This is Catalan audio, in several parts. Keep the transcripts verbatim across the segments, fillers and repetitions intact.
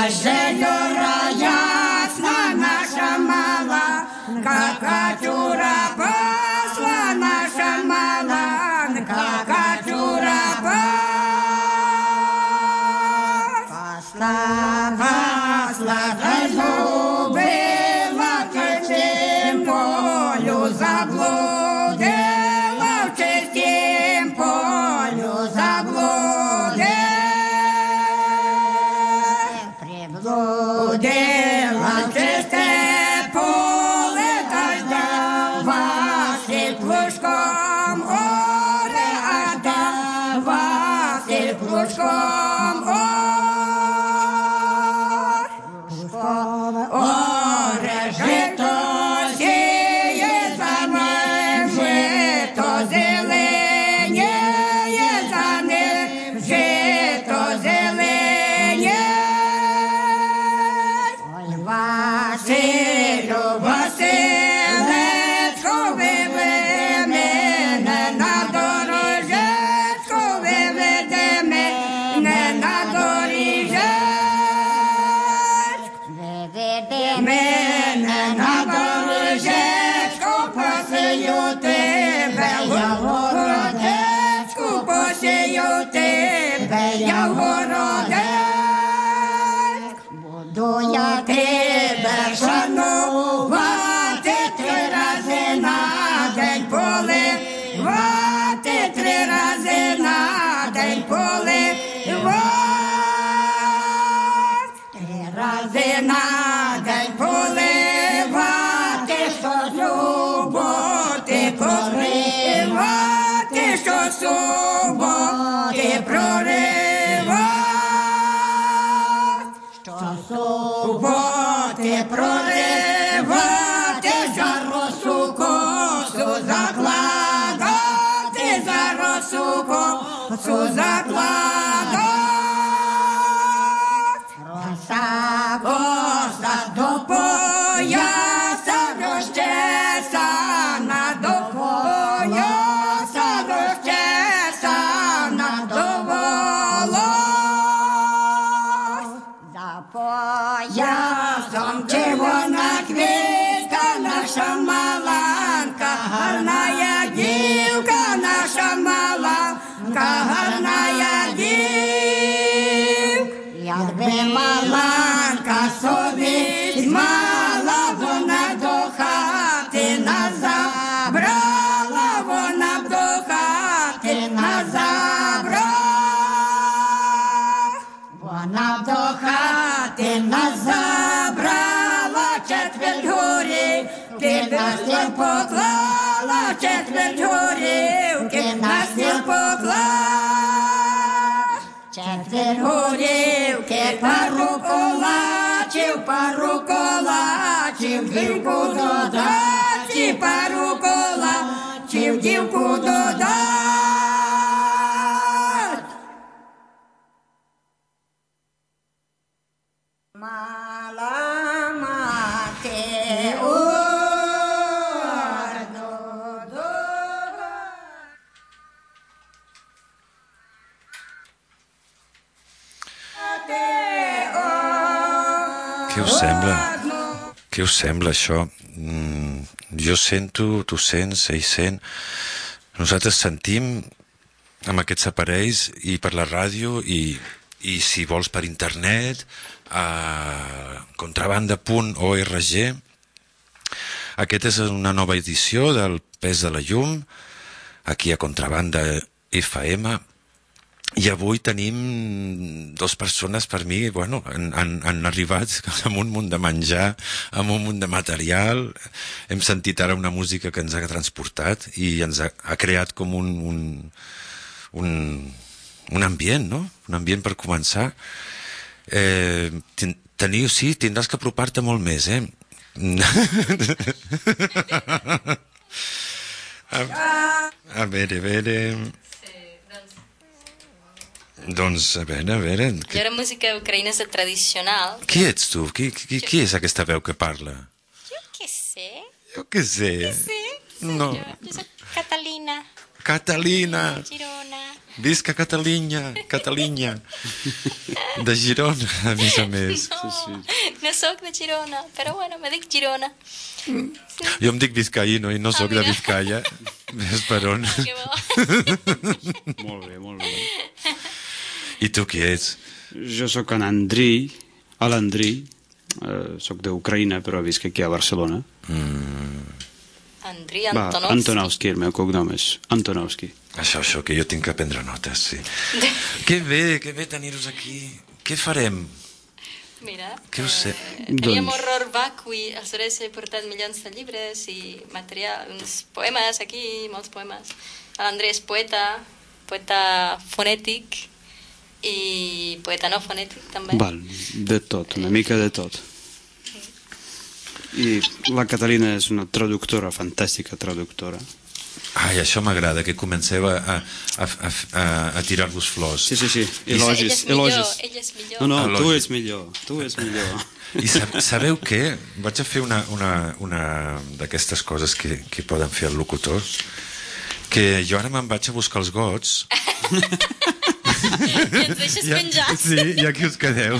Зельора ясна наша мала, Качура пасла наша мала, Качура пасла, пасла, та зубила в чистім полю, заблудила в чистім полю, заблудила, приблудила в чисте поле, та здава Василь плужком оре, а та Василь плужком оре, жито сіє за ним, жито зеленіє за ним, жито зеленіє. Ой, Василю, Василечко, виведи мене на дорожечку, виведи мене на доріжечку, виведи мене на дорожечку, посію тебе, я городечку, посію тебе, я городечку. Буду я тебе шанувати, три рази на день поливати, три рази на день поливати, три рази на день поливати, що суботи проривати, що суботи проривати, що суботи проривати, за росу косу закладати, за росу косу закладати. Роса коса до пояса розчесана, до пояса розчесана, до волос. За поясом червона квітка, наша маланка, гарна як дівка, наша маланка, гарна як дівка. Якби маланка собі мала, вона до хати нас забрала, вона б до хати нас забрала, вона б до хати нас забрала, четверть горівки на стіл поклала, четверть горівки на стіл поклала, четверть горівки пару колачів, пару колачів, дівку додати, пару колачів, дівку додати. Мала мати орду додати. Què us sembla? Què us sembla, això? Mm, jo sento, tu sents, ell sent. Nosaltres sentim amb aquests aparells i per la ràdio i, i si vols per internet a contrabanda punt org. Aquesta és una nova edició del Pes de la Llum, aquí a Contrabanda F M. I avui tenim dues persones, per mi, bueno, han, han, han arribat amb un munt de menjar, amb un munt de material. Hem sentit ara una música que ens ha transportat i ens ha, ha creat com un, un, un, un ambient, no? Un ambient per començar. Eh, ten, teniu, sí, tindràs que apropar-te molt més, eh? a, a veure, a veure... Doncs, a veure, a veure... Que... Jo era música ucraïnesa tradicional. Qui ets tu? Qui, qui, qui és aquesta veu que parla? Jo què sé. Jo què sé. Què sé? No. Jo, jo soc Catalina. Catalina. Girona. Visca Catalunya, Catalunya. De Girona, a més a més. No, no sóc de Girona, però bueno, me dic Girona. Jo em dic Vizcaíno i no sóc de mira. Vizcaya. Ves per on. Que bo. Molt bé, molt bé. I tu qui ets? Jo sóc en Andriy, a l'Andriy, eh, sóc d'Ucraïna, però visc aquí a Barcelona. Andriy Va, Antonovski. Antonovski, el meu cognom és Antonovski. Això, això, que jo tinc que prendre notes, sí. Que bé, que bé tenir-vos aquí. Què farem? Mira, Què us sé? eh, teníem Doncs- horror vacui, els Horers he portat milions de llibres i material, uns poemes aquí, molts poemes. L'Andrei és poeta, poeta fonètic i poeta no fonètic també. Val, de tot, una mica de tot. I la Catalina és una traductora, fantàstica traductora. Ai, això m'agrada, que comenceu a, a, a, a, a tirar-vos flors. Sí, sí, sí, Ella elogis, és millor, elogis. ella és millor. No, no, tu Elogis. ets millor, tu ets millor. I sab sabeu què? Vaig a fer una, una, una d'aquestes coses que, que poden fer els locutors, que jo ara me'n vaig a buscar els gots. I ens deixes penjats. Sí, i aquí us quedeu.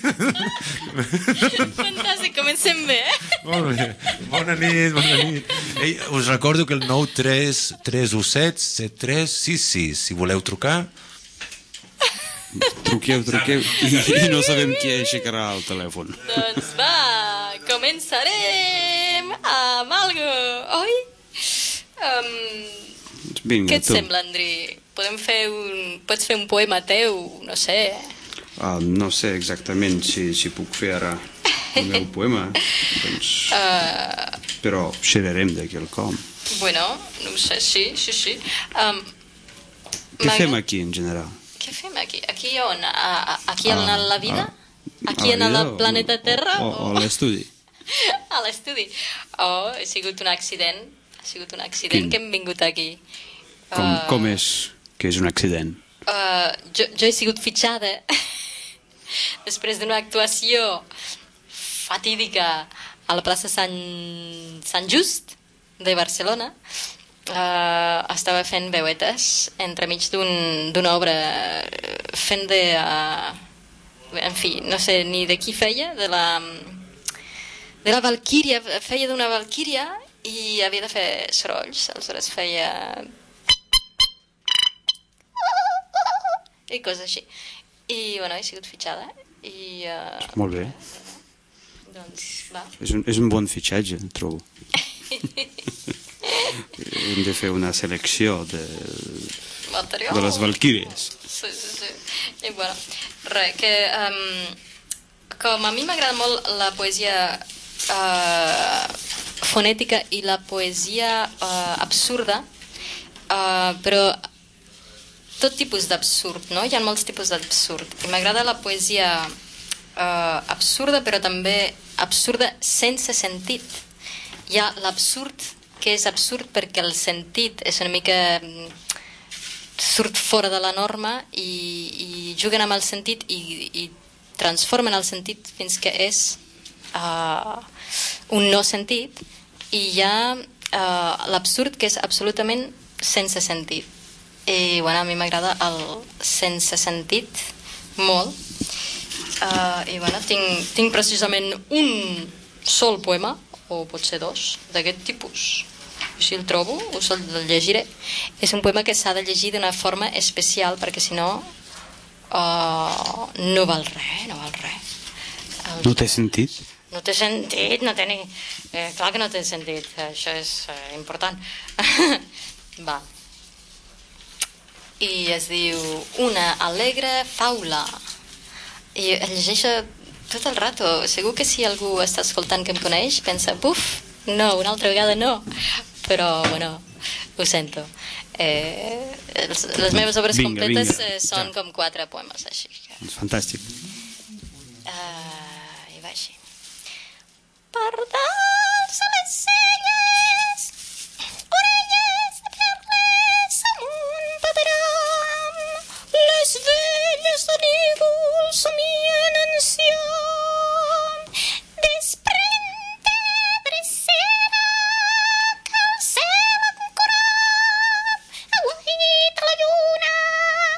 Fantàstic, comencem bé, eh? Molt bé. Bona nit, bona nit. Ei, us recordo que el nou tres tres u set set tres sis sis, si voleu trucar. Truqueu, truqueu, i, i no sabem qui aixecarà el telèfon. Doncs va, començarem amb algo, oi? Um, Vinga, què et tu. sembla, Andri? Podem fer un... Pots fer un poema teu, no sé. Uh, no sé exactament si, si puc fer ara el meu poema, doncs... Uh, però xerrarem de quelcom. bueno, no ho sé, sí, sí, sí. Um, Què fem aquí, en general? Què fem aquí? Aquí on? A, a, aquí Ah, en la vida? ah, Aquí a en el vida o- planeta Terra? O, o, o a l'estudi? A l'estudi. Oh, ha sigut un accident. Ha sigut un accident Quin? que hem vingut aquí. Com, Uh, com és que és un accident? Uh, jo, jo he sigut fitxada després d'una actuació fatídica a la plaça Sant, Sant Just de Barcelona. Uh, estava fent veuetes entremig d'un- d'una obra fent de... Uh, en fi, no sé ni de qui feia, de la, de la Valquíria, feia d'una Valquíria i havia de fer sorolls, aleshores feia... i coses així. I, bueno, he sigut fitxada. I, uh, Molt bé. doncs, va. És un, és un bon fitxatge, trobo. Hem de fer una selecció de, Material. de les Valquíries. Sí, sí, sí. I, bueno, res, que... Um, com a mi m'agrada molt la poesia uh, fonètica i la poesia uh, absurda, uh, però tot tipus d'absurd, no? Hi ha molts tipus d'absurd. I m'agrada la poesia uh, absurda, però també absurda sense sentit. Hi ha l'absurd que és absurd perquè el sentit és una mica... mm, surt fora de la norma i, i juguen amb el sentit i, i transformen el sentit fins que és uh, un no sentit, i hi ha uh, l'absurd que és absolutament sense sentit. I bueno, a mi m'agrada el sense sentit molt. Uh, I bueno, tinc, tinc precisament un sol poema, o potser dos, d'aquest tipus. Si el trobo, us el llegiré. És un poema que s'ha de llegir d'una forma especial, perquè si no uh, no val res, no val res. El... No té sentit? No té sentit, no té ni... Eh, clar que no té sentit, això és eh, important. Va. I es diu Una alegre faula. I el llegeixo tot el rato. Segur que si algú està escoltant que em coneix, pensa, buf, no, una altra vegada no. Però, bueno, ho sento. Eh, les, les meves obres Vinga, completes vinga. eh, són com quatre poemes, així que... Fantàstic. Uh, I va així. Pardals a les celles, orelles de perles amunt paperam, les velles de nívol somien anciam, desprende drecera que el cel ha concurat, aguait la lluna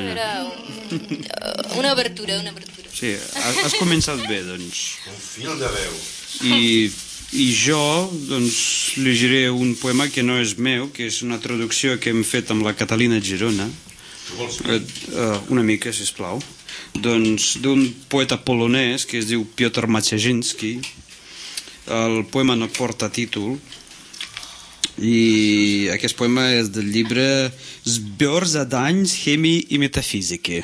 bueno. Era un, una obertura, una obertura. Sí, has, has començat bé, doncs. Un fil de veu. I, i jo, doncs, llegiré un poema que no és meu, que és una traducció que hem fet amb la Catalina Girona. Tu vols Uh, uh, una mica, sisplau. Doncs d'un poeta polonès que es diu Piotr Maciejinski. El poema no porta títol i aquest poema és del llibre Zbior zadań z chemii i metafísica,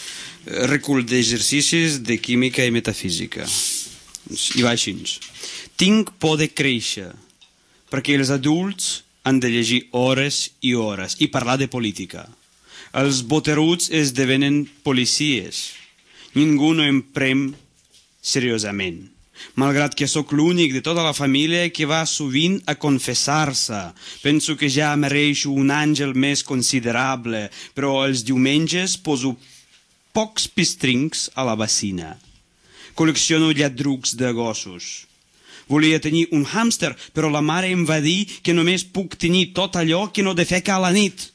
recull d'exercicis de química i metafísica. I va així: tinc por de créixer perquè els adults han de llegir hores i hores i parlar de política. Els boteruts esdevenen policies. Ningú no em prem seriosament. Malgrat que sóc l'únic de tota la família que va sovint a confessar-se. Penso que ja mereixo un àngel més considerable, però els diumenges poso pocs pistrincs a la bacina. Col·lecciono lladrucs de gossos. Volia tenir un hàmster, però la mare em va dir que només puc tenir tot allò que no defeca a la nit.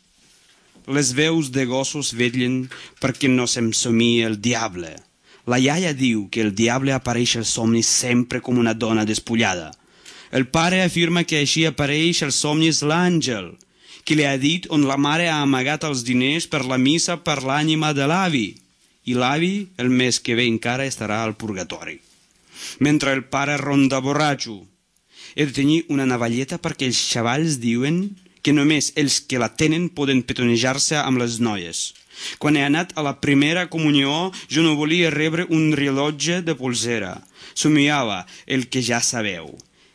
Les veus de gossos vetllen perquè no se'm somia el diable. La iaia diu que el diable apareix als somnis sempre com una dona despullada. El pare afirma que així apareix als somnis l'àngel, que li ha dit on la mare ha amagat els diners per la missa per l'ànima de l'avi. I l'avi, el mes que ve encara, estarà al purgatori. Mentre el pare ronda borratxo. He de tenir una navalleta perquè els xavals diuen que només els que la tenen poden petonejar-se amb les noies. Quan he anat a la primera comunió, jo no volia rebre un rellotge de polsera. Somiava el que ja sabeu.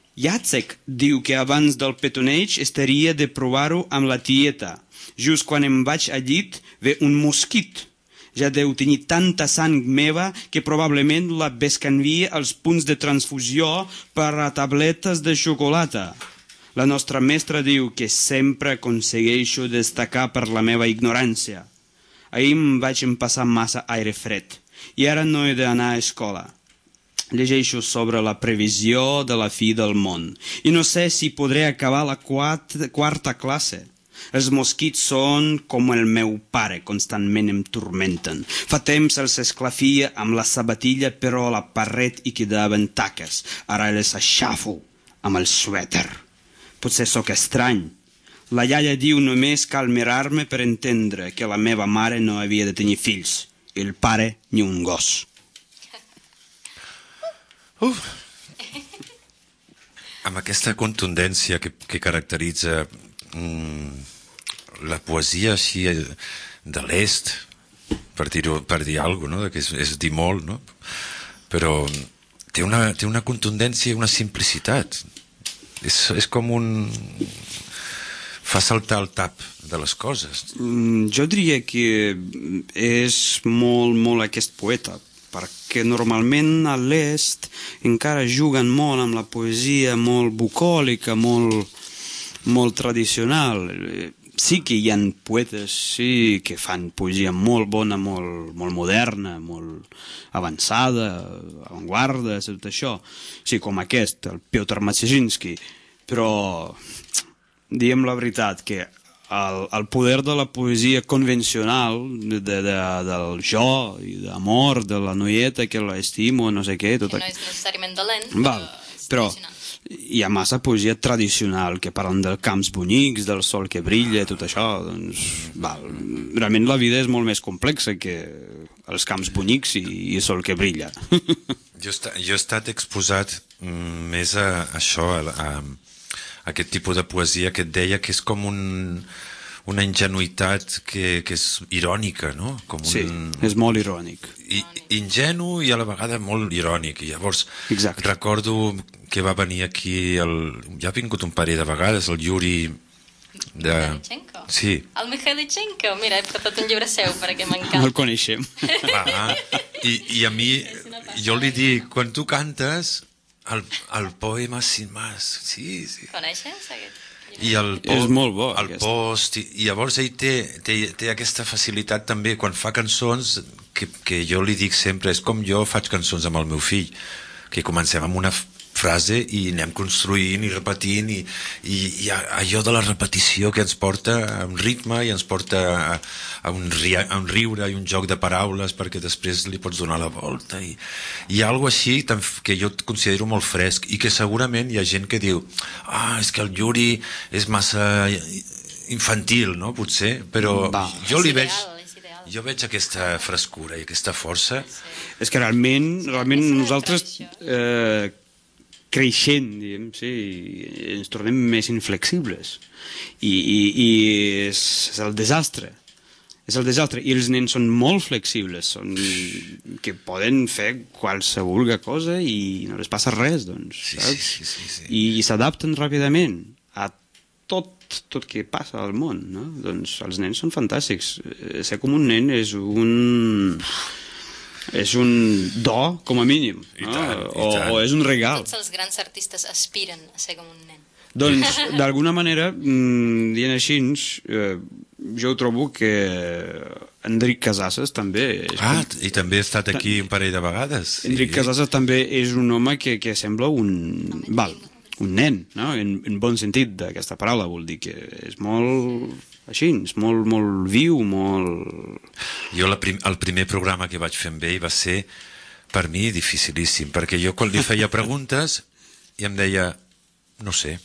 Jacek diu que abans del petoneig estaria de provar-ho amb la tieta. Just quan em vaig al llit, ve un mosquit. Ja deu tenir tanta sang meva que probablement la bescanvia als punts de transfusió per a tabletes de xocolata. La nostra mestra diu que sempre aconsegueixo destacar per la meva ignorància. Ahir em vaig empassar massa aire fred i ara no he d'anar a escola. Llegeixo sobre la previsió de la fi del món i no sé si podré acabar la quarta, quarta classe. Els mosquits són com el meu pare, constantment em turmenten. Fa temps els esclafia amb la sabatilla, però a la paret hi quedaven taques. Ara les aixafo amb el suèter. Potser sóc estrany. La iaia diu només cal mirar-me per entendre que la meva mare no havia de tenir fills. El pare ni un gos. Uf. Amb aquesta contundència que, que caracteritza mm, la poesia així de l'est, per dir, per dir alguna cosa, no? Que és, és dir molt, no? Però té una, té una contundència i una simplicitat. És, és com un... fa saltar el tap de les coses. Mm, jo diria que és molt, molt aquest poeta, perquè normalment a l'est encara juguen molt amb la poesia molt bucòlica, molt, molt tradicional. Sí que hi ha poetes sí, que fan poesia molt bona, molt, molt moderna, molt avançada, avantguarda, tot això. Sí, com aquest, el Piotr Maciejinski. Però diem la veritat, que el, el poder de la poesia convencional, de, de, del jo i d'amor, de la noieta que l'estimo, no sé què... Tot que no és necessàriament de lent, val, però hi ha massa poesia tradicional que parlen dels camps bonics, del sol que brilla, tot això, doncs, val, realment la vida és molt més complexa que els camps bonics i, i el sol que brilla. Jo, esta, jo he estat exposat mm, més a, a això, a, a, a aquest tipus de poesia que et deia que és com un, una ingenuïtat que, que és irònica, no? Com un... Sí, és molt irònic. I, ingenu i a la vegada molt irònic. I llavors Exacte. Recordo que va venir aquí, el, ja ha vingut un parell de vegades, el Yuri... De... Mikhailichenko? Sí. El Mikhailichenko, mira, he portat un llibre seu perquè m'encanta. El coneixem. Ah, i, I a mi, jo li dic, quan tu cantes, el, el poema sin más, sí, sí. Coneixes aquest? I el po, és molt bo, el aquest. post, i, i llavors ell té, té, té aquesta facilitat també quan fa cançons que, que jo li dic sempre, és com jo faig cançons amb el meu fill, que comencem amb una frase i anem construint i repetint i, i, i allò de la repetició que ens porta a un ritme i ens porta a, a, un, ria, a un riure i un joc de paraules perquè després li pots donar la volta i hi ha alguna així que jo considero molt fresc i que segurament hi ha gent que diu ah, és que el Yuri és massa infantil, no? Potser, però Va. jo li És veig ideal, és ideal. jo veig aquesta frescura i aquesta força. És que realment, realment és una nosaltres tradició. eh, creixent, diguem, sí, ens tornem més inflexibles i, i, i és, és el desastre és el desastre, i els nens són molt flexibles, són que poden fer qualsevol cosa i no les passa res, doncs, Sí, saps? sí, sí, sí. I, i s'adapten ràpidament a tot, tot que passa al món, no? Doncs els nens són fantàstics. Eh, Ser com un nen és un... és un do, com a mínim, I no? tant, i o, tant. o és un regal. Tots els grans artistes aspiren a ser com un nen. Doncs, d'alguna manera, mm, dient així, eh, jo ho trobo que Enric Casasses també... És Ah, com... i també he estat aquí un parell de vegades. Sí. Enric Casasses també és un home que, que sembla un... Val, un nen, no? En, en bon sentit d'aquesta paraula, vol dir que és molt així, és molt, molt viu, molt... Jo la prim, el primer programa que vaig fer amb ell va ser, per mi, dificilíssim, perquè jo quan li feia preguntes i em deia, no sé.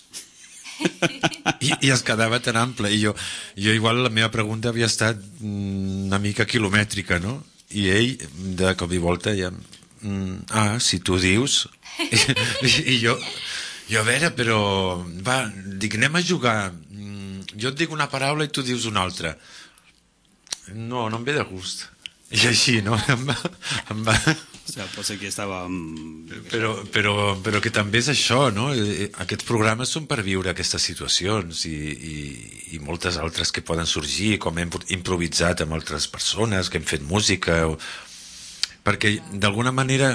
I, i es quedava tan ample. I jo, jo igual la meva pregunta havia estat mm, una mica quilomètrica, no? I ell, de cop i volta, ja... Mm, ah, si tu dius... I, i jo, jo, a veure, però... Va, dic, anem a jugar... Jo et dic una paraula i tu dius una altra. No, no em ve de gust. I així, no? Em va... Em va... O sigui, pot ser que estava... Però, però, però que també és això, no? Aquests programes són per viure aquestes situacions i, i, i moltes altres que poden sorgir, com hem improvisat amb altres persones, que hem fet música... O... Perquè, d'alguna manera,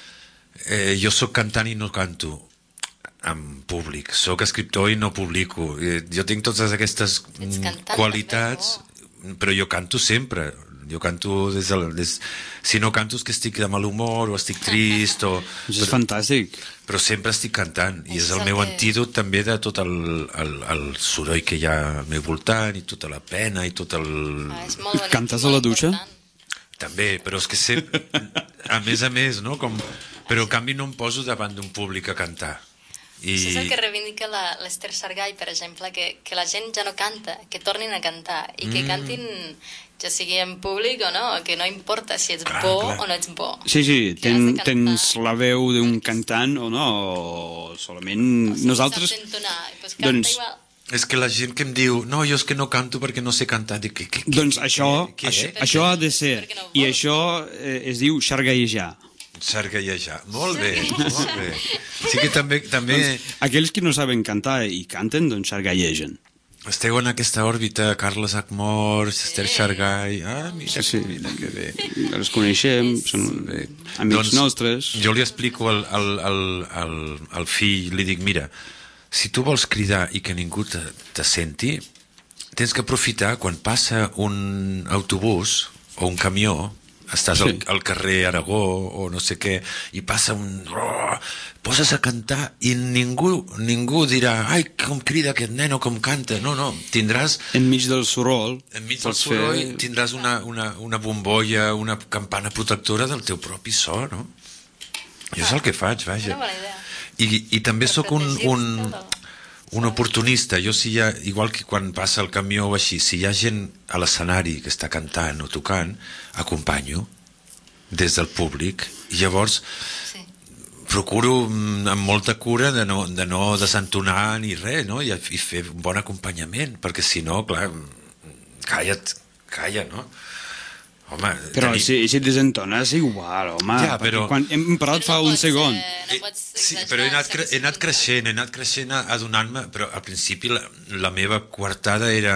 eh, jo sóc cantant i no canto en públic, sóc escriptor i no publico, jo tinc totes aquestes qualitats, també, però jo canto sempre, jo canto des del, des... si no canto és que estic de mal humor o estic trist o... Això és però, fantàstic, però sempre estic cantant i és el meu antídot també de tot el, el, el soroll que hi ha al meu voltant i tota la pena i tot el... Ah, és molt bonic, cantes a la dutxa? També, però és que sé, a més a més, no? Com... però en canvi no em poso davant d'un públic a cantar. I... Això és el que reivindica l'Ester Sargay, per exemple, que, que la gent ja no canta, que tornin a cantar i que mm. cantin, ja sigui en públic o no, que no importa si ets clar, bo clar. O no ets bo. Sí, sí, ten, tens la veu d'un cantant o no, o solament o si nosaltres... Entonar, doncs canta doncs... igual. És que la gent que em diu no, jo és que no canto perquè no sé cantar, dic, què, què, doncs què, això, què, això, què? això ha de ser, no i això eh, es diu xargallejar. Xargallejar, molt bé, molt bé. Sí que també... també... Doncs, aquells que no saben cantar i canten, doncs xargallegen. Esteu en aquesta òrbita, Carles Acmor, Esther Sargay... Ah, mira, sí, mira que bé. Els coneixem, són bé. Amics doncs, nostres. Jo li explico al, al, al, al, al fill, li dic, mira, si tu vols cridar i que ningú te, te senti, tens que aprofitar quan passa un autobús o un camió, estàs sí. al, al carrer Aragó o no sé què, i passa un... Oh, poses a cantar i ningú, ningú dirà ai, com crida aquest nen o com canta. No, no, tindràs... Enmig del soroll. Enmig del soroll fer... tindràs una, una, una bombolla, una campana protectora del teu propi so, no? Jo és el que faig, vaja. Una bona idea. I, i també sóc un, un, un oportunista. Jo si hi ha, igual que quan passa el camió o així, si hi ha gent a l'escenari que està cantant o tocant, acompanyo des del públic i llavors sí. procuro amb molta cura de no, de no desentonar ni res, no? I, i fer un bon acompanyament, perquè si no, clar, calla't, calla, no? Home, però tenir... si, si desentones igual, home, ja, però... quan hem parlat fa no un segon eh, no sí, però he anat, cre he anat creixent he anat creixent adonant-me, però al principi la, la meva coartada era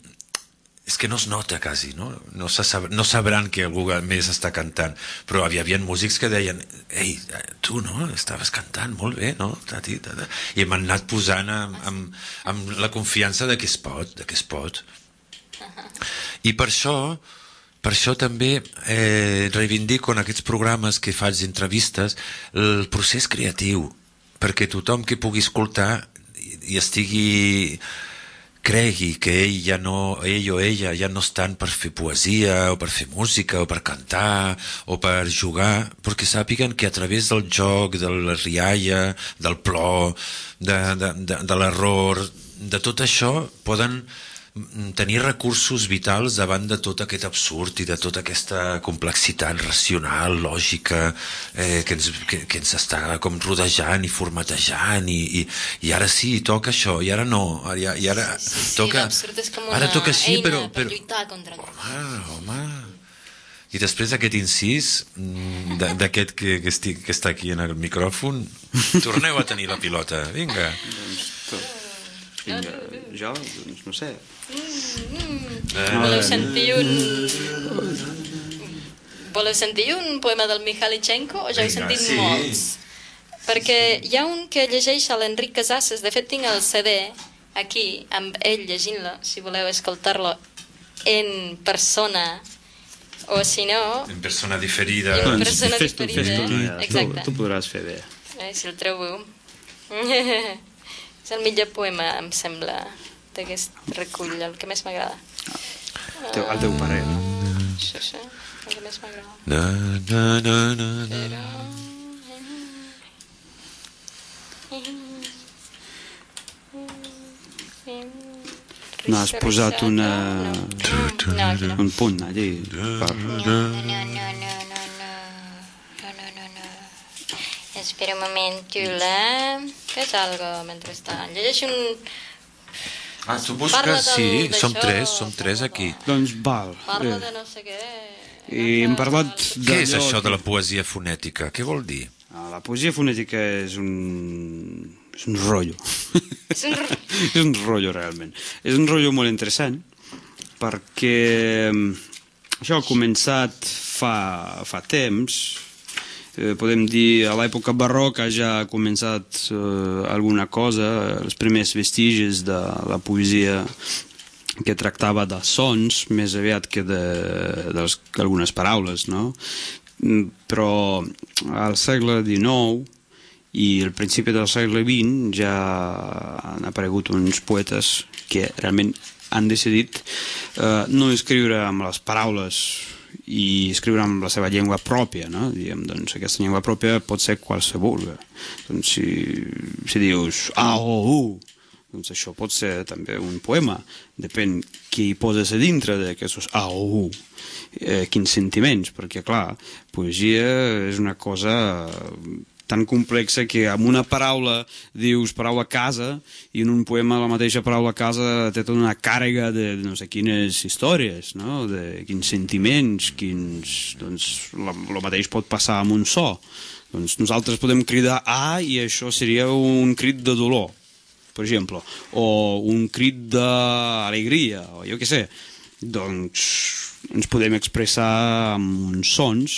és que no es nota quasi, no? No, se sab no sabran que algú més està cantant, però hi havia músics que deien ei, tu no, estaves cantant molt bé, no? Tati, tata. I m'han anat posant amb, amb, amb la confiança de que es pot, de que es pot. I per això Per això també eh, reivindico en aquests programes que faig d'entrevistes el procés creatiu. perquè tothom que pugui escoltar i estigui cregui que ell ja no, ell o ella ja no estan per fer poesia o per fer música o per cantar o per jugar, perquè sàpiguen que a través del joc, de la rialla, del plor, de, de, de, de l'error, de tot això poden tenir recursos vitals davant de tot aquest absurd i de tota aquesta complexitat racional, lògica, eh, que, ens, que, que ens està com rodejant i formatejant i, i, i ara sí, toca això, i ara no, i, i ara sí, toca... l'absurd és com ara una toca així, eina però, per però... lluitar contra el... Home, home... I després d'aquest incís, d'aquest que, que, estic, que està aquí en el micròfon, torneu a tenir la pilota, vinga. Vinga, jo, doncs no sé. Mm, voleu sentir un... Voleu sentir un poema del Mikhailichenko o ja heu sentit sí. molts? Perquè hi ha un que llegeix a l'Enric Casasses, de fet tinc el C D aquí, amb ell llegint-lo, si voleu escoltar-lo en persona, o si no... En persona diferida. En Doncs persona fes-t'ho, diferida. fes-t'ho, ja, Exacte. tu, tu podràs fer bé. Eh, si el trobeu. És el millor poema, em sembla, d'aquest recull, el que més m'agrada. El teu, el teu parer. Sí, sí, el que més m'agrada. Na, na, na, na, na. Però... No has posat una... No, no, no. un punt allí. Per... No, no, no, no, no, no, no, no, no, no. Espera un moment, fes algo mentrestant. Llegeix un... Ah, tu Parla busques? del- Sí, d'això, som tres, som tres parla aquí. Doncs val. Parla Eh, de no sé què... I hem parlat de... Què és això de la poesia fonètica? Què vol dir? Ah, la poesia fonètica és un... és un rotllo. És un rotllo. És un rotllo, realment. És un rotllo molt interessant, perquè això ha començat fa, fa temps. Eh, podem dir, a l'època barroca ja ha començat eh, alguna cosa, els primers vestigis de la poesia que tractava de sons més aviat que d'algunes paraules, no? Però al segle dinou i al principi del segle vint ja han aparegut uns poetes que realment han decidit eh, no escriure amb les paraules i escriure amb la seva llengua pròpia, no? Diguem, doncs aquesta llengua pròpia pot ser qualsevol. Doncs si, si dius A O U, doncs això pot ser també un poema, depèn qui hi poses a dintre d'aquests A O U, eh, quins sentiments, perquè clar, poesia és una cosa tan complexa que amb una paraula dius paraula casa i en un poema la mateixa paraula casa té tota una càrrega de no sé quines històries, no? De quins sentiments, quins... doncs el mateix pot passar amb un so. Doncs nosaltres podem cridar A i això seria un crit de dolor, per exemple, o un crit d'alegria, o jo què sé. Doncs ens podem expressar amb uns sons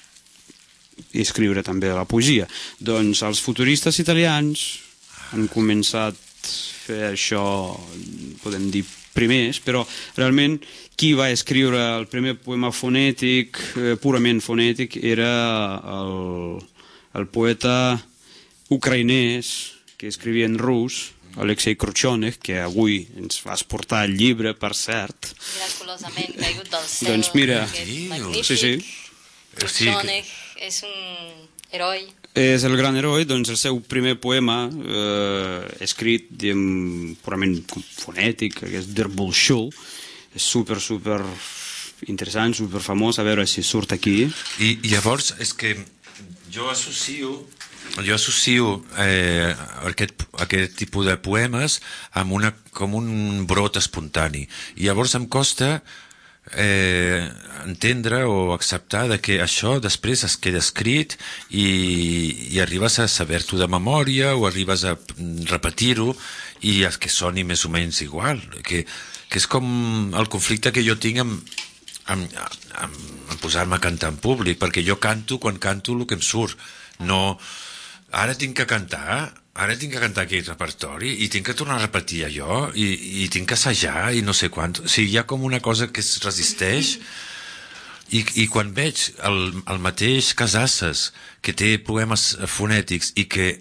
i escriure també la poesia. Doncs els futuristes italians han començat a fer això, podem dir, primers, però realment qui va escriure el primer poema fonètic, eh, purament fonètic, era el, el poeta ucraïnès que escrivia en rus, Alexei Khrushchev, que avui ens va exportar el llibre, per cert. Miraculosament caigut del cel. Doncs mira, que és sí, magnífic. sí, sí. Khrushchev és un heroi. És el gran heroi, doncs el seu primer poema eh, escrit diguem, purament fonètic, que és Der Bolshoi, és super, super interessant, super famós, a veure si surt aquí. I, i llavors és que jo associo jo associo eh, aquest, aquest tipus de poemes amb una, com un brot espontani, i llavors em costa eh, entendre o acceptar de que això després es queda escrit i, i arribes a saber-t'ho de memòria o arribes a repetir-ho i és que soni més o menys igual, que, que és com el conflicte que jo tinc amb, amb, amb, amb posar-me a cantar en públic, perquè jo canto quan canto el que em surt, no ara tinc que cantar, ara tinc que cantar aquell repertori i tinc que tornar a repetir allò i, i tinc que assajar i no sé quant. O sigui, hi ha com una cosa que es resisteix i, i quan veig el, el mateix Casasses que té poemes fonètics i que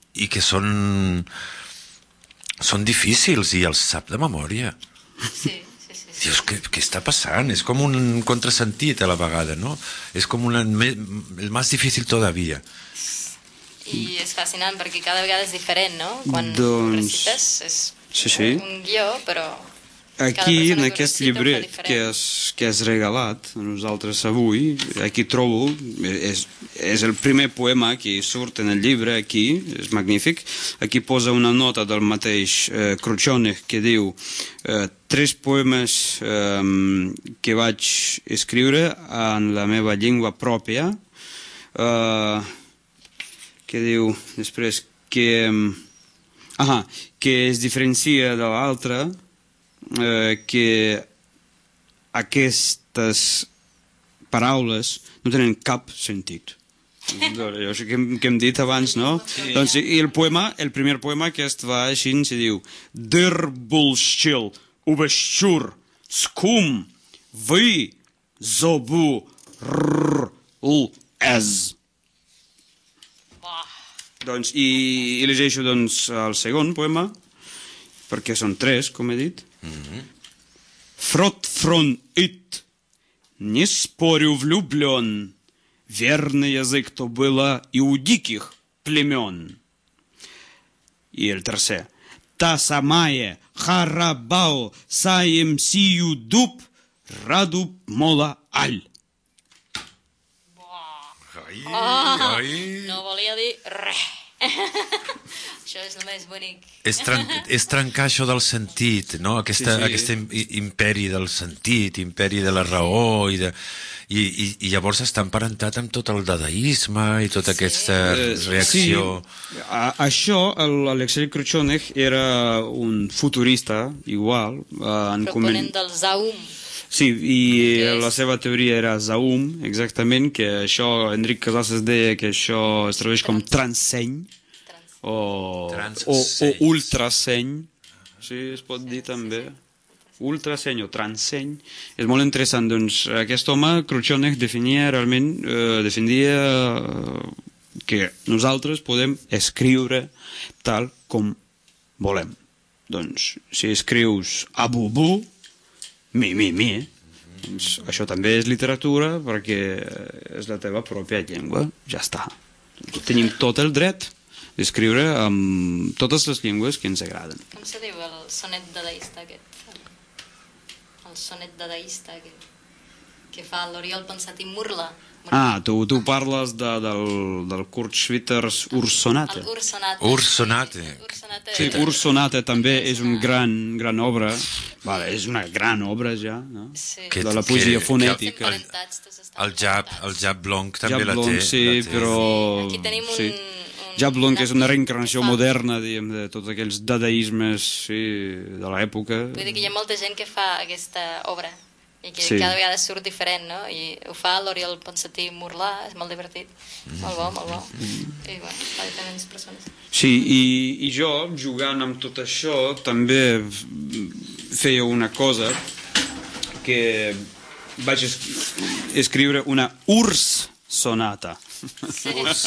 i que són, són difícils i els sap de memòria. Sí, sí, sí. sí. Dius, què, què està passant? És com un contrasentit a la vegada, no? És com una, el més difícil todavía. I és fascinant perquè cada vegada és diferent, no? Quan Doncs... recites és sí, sí. un guió, però... Aquí, en aquest llibret que has, que has regalat a nosaltres avui, aquí trobo, és, és el primer poema que surt en el llibre, aquí, és magnífic. Aquí posa una nota del mateix eh, Kručonek que diu eh, tres poemes eh, que vaig escriure en la meva llengua pròpia, eh, que diu després que, ah, que es diferencia de l'altre, eh, que aquestes paraules no tenen cap sentit. Això que, hem, que hem dit abans, no? Sí. Doncs, i el poema, el primer poema aquest va així, se diu Der bullshil, ubeshur, skum, vi, zobu, rrr, l, ez. Doncs, i, i llegeixo doncs, el segon poema, perquè són tres, com he dit. Mm-hmm. Frot фрон ит, не спорю влюблен, верный язык то было и у диких племен. И el tercer. Та самая харабао саем сию дуб, раду мола аль. Ai, Oh, ai. no volia dir res. Això és el més bonic. És, tren és trencar això del sentit, no? Aquesta, Sí, sí. aquest imperi del sentit, imperi de la raó, i, de, i, i, i llavors està emparentat amb tot el dadaisme i tota Sí. aquesta Eh, reacció. Sí, a, això, l'Alexei Kručonek era un futurista, igual. Eh, en Proponent del Zaum. Sí, i Que és- la seva teoria era Zaum, exactament, que això, Enric Casas deia que això es tradueix com transeny, Trans. o, o, o Transseny. ultraseny, sí, es pot dir també. Ultraseny o transeny. És molt interessant, doncs, aquest home, Kručonek, definia realment, eh, defendia eh, que nosaltres podem escriure tal com volem. Doncs, si escrius abubu, mi, mi, mi, doncs, això també és literatura perquè és la teva pròpia llengua, ja està. Doncs, tenim tot el dret d'escriure amb totes les llengües que ens agraden. Com se diu el sonet dadaista aquest? El sonet dadaista que, que fa l'Oriol Ponsatí Murla. Ah, tu, tu parles de, del, del Kurt Schwitters Ursonate. El Ursonate. Ursonate. Ursonate. Sí, Ursonate també és una gran, gran obra. Vale, és una gran obra ja, no? Sí. Que- De la poesia que- fonètica. Emparentats, tots estan El Jab, el Jab Blanc també la Jablon, té. sí, la té. però... Sí, aquí tenim un- sí. un- Jablon, que és una un reencarnació que fa- moderna, diguem, de tots aquells dadaismes sí, de l'època. Vull dir que hi ha molta gent que fa aquesta obra i que Sí. cada vegada surt diferent, no? I ho fa l'Oriol Ponsatí Murla, és molt divertit. Molt bo, molt bo. I bueno, fa diferents persones. Sí, i, i jo, jugant amb tot això, també feia una cosa que vaig es escriure una urs sonata. Sí.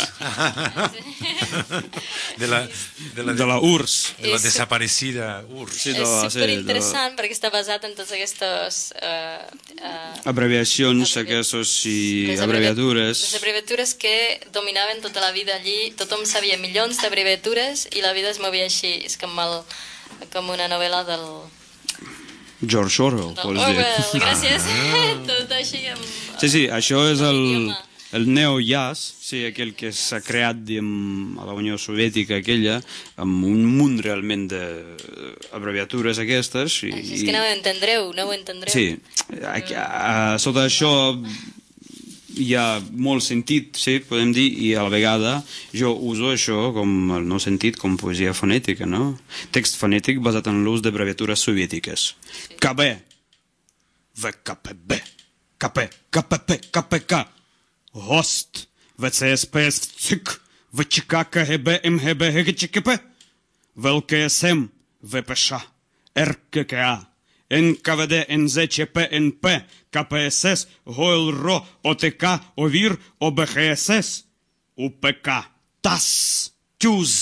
De la, de la, De la urs. de la És- desaparecida Urs. Sí, de És la- sí, de la- superinteressant perquè està basat en tots aquests... Uh, uh, Abreviacions, Abrevi- aquestes i les abreviatures. Les abreviatures que dominaven tota la vida allí. Tothom sabia milions d'abreviatures i la vida es movia així. És com, el, com una novel·la del... George Orwell, del vols dir. Orwell, gràcies. Tot així amb... Sí, sí, això és el, idioma. el neo-jazz, sí, aquell que s'ha creat diguem, a la Unió Soviètica aquella, amb un munt realment d'abreviatures aquestes. I, És que no ho entendreu, no ho entendreu. Sí, aquí, a, sota això hi ha molt sentit, sí, podem dir, i a la vegada jo uso això com el no sentit com poesia fonètica, no? Text fonètic basat en l'ús d'abreviatures soviètiques. K B, V K P B, K P, K P P, K P K, Host, V C S P S, C I K, V Ч K, K G B, M G B, G Ч K P, V L K S M, V P Š, R K K A, N K V D, N Z Ч P, N P, K P S S, Гойл РО, O T K, O V I R, O B G S S, U P K, T A S, T U Z,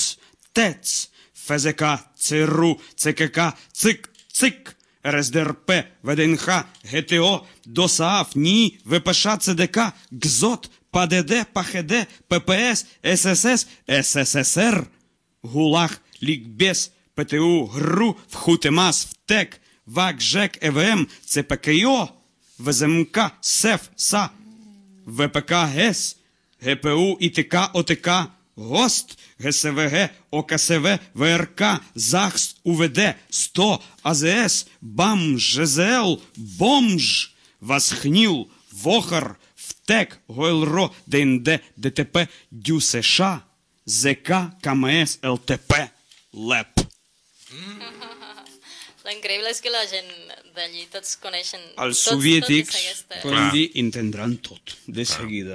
tets, fezk, cru, ckk, cik, cik, rsdrp, vdnh, gto, dosaf, ni, vpš, cdk, gzot, pdd, phd, pps, sss, sssr, гулаг, ликбез, ПТУ, ГРУ, ВХУТЕМАС, ВТЕК, ВАК, ЖЕК, ЕВМ, ЦПКЙО, ВЗМК, СЕФ, СА, ВПК, ГЕС, ГПУ, ИТК, ОТК, ГОСТ, ГСВГ, ОКСВ, ВРК, ЗАГС, УВД, СТО, АЗС, БАМ, ЖЗЛ, БОМЖ, ВАСХНИЛ, ВОХР, ВТЕК, ГОЙЛРО, ДНД, ДТП, ДЮСШ, ЗК, КМС, ЛТП, ЛЕП. L'increïble és que la gent d'allí tots coneixen... Els tots, soviètics, tots aquesta... podem dir, entendran tot, de seguida.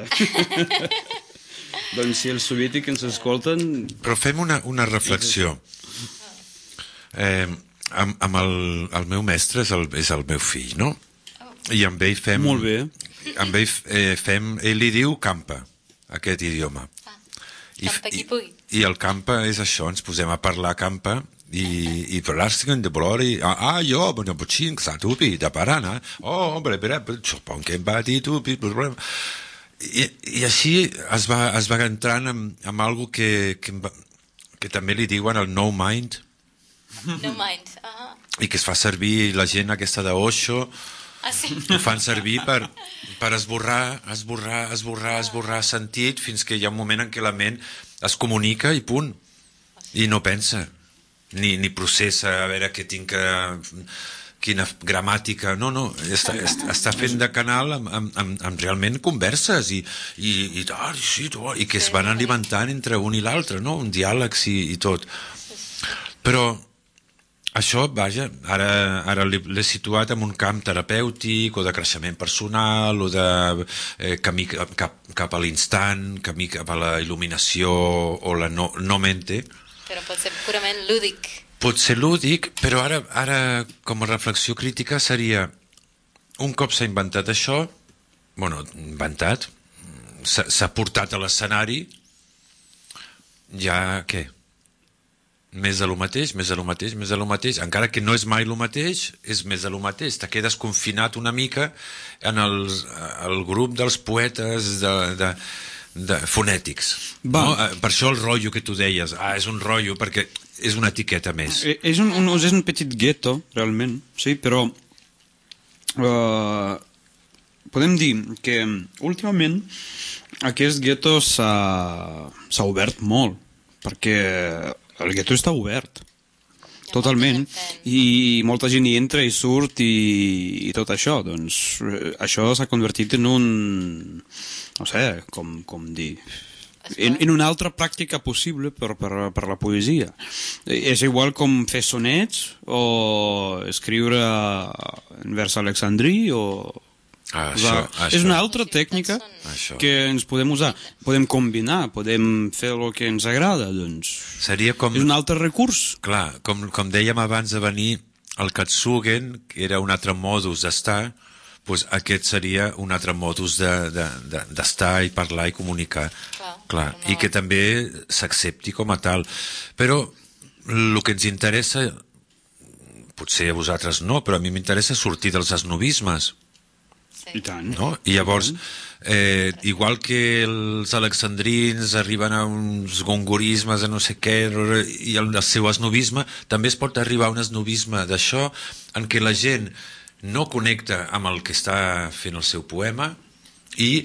Doncs si els soviètics ens escolten... Però fem una, una reflexió. Eh, amb, amb el, el meu mestre és el, és el meu fill, no? I amb ell fem... Molt bé. Amb ell eh, fem... Ell li diu campa, aquest idioma. Ah, campa qui pugui. I, I el campa és això, ens posem a parlar campa i, i parlar-se'n de blori. Ah, jo, bueno, potxin, sa tupi, de parana. Oh, hombre, però, supon que em va dir tupi, problema... I, i així es va, es va entrant en, en algo que, que, va, que també li diuen el no mind. No mind, ah. I que es fa servir la gent aquesta d'Osho, Ah, sí? ho fan servir per, per esborrar, esborrar, esborrar, esborrar sentit fins que hi ha un moment en què la ment es comunica i punt. I no pensa, ni, ni processa a veure què tinc que... quina gramàtica, no, no, està, està fent de canal amb, amb, amb, amb realment converses i, i, i, ah, sí, i que es van alimentant entre un i l'altre, no? Un diàleg i, i tot. Però això, vaja, ara, ara l'he situat en un camp terapèutic o de creixement personal o de eh, camí cap, cap a l'instant, camí cap a la il·luminació o la no, no mente. Però pot ser purament lúdic. Pot ser lúdic, però ara, ara com a reflexió crítica seria un cop s'ha inventat això, bueno, inventat, s'ha portat a l'escenari, ja què? Més de lo mateix, més de lo mateix, més de lo mateix, encara que no és mai lo mateix, és més de lo mateix, te quedes confinat una mica en els, el grup dels poetes de... de de fonètics, no? Per això el rotllo que tu deies, ah, és un rotllo perquè és una etiqueta més. És un, un, és un petit gueto, realment, sí, però uh, podem dir que últimament aquest gueto s'ha obert molt, perquè el gueto està obert totalment, i molta gent hi entra i surt i, i tot això, doncs això s'ha convertit en un, no sé, com, com dir, en, en una altra pràctica possible per, per, per la poesia. És igual com fer sonets o escriure en vers alexandrí o... Ah, això, això. És una altra tècnica això. Que ens podem usar, podem combinar, podem fer el que ens agrada, doncs seria com... és un altre recurs. Clar, com, com dèiem abans de venir, el Katsugen, que era un altre modus d'estar, doncs aquest seria un altre modus d'estar de, de, i parlar i comunicar. Clar, Clar. No. I que també s'accepti com a tal. Però el que ens interessa, potser a vosaltres no, però a mi m'interessa sortir dels esnovismes. I tant. No? I llavors, eh, igual que els alexandrins arriben a uns gongorismes de no sé què i el, el seu esnovisme, també es pot arribar a un esnovisme d'això en què la gent no connecta amb el que està fent el seu poema i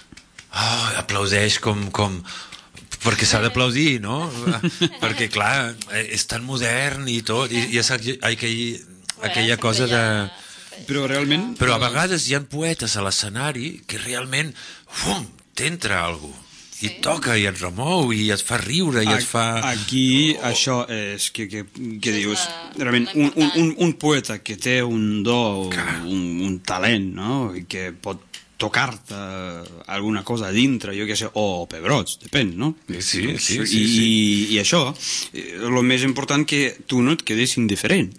oh, aplaudeix com... com perquè s'ha d'aplaudir, no? Perquè, clar, és tan modern i tot, i, i és aquell, aquella cosa de... Però realment... Però a vegades hi ha poetes a l'escenari que realment ufum, t'entra alguna cosa i toca i et remou i et fa riure i et fa... Aquí oh. Això és que, que, que dius realment un, un, un, un poeta que té un do, un, un talent, no? I que pot tocar-te alguna cosa a dintre, jo què sé, o pebrots, depèn, no? Sí, sí, sí, I, sí, sí. I, i això, el més important que tu no et quedis indiferent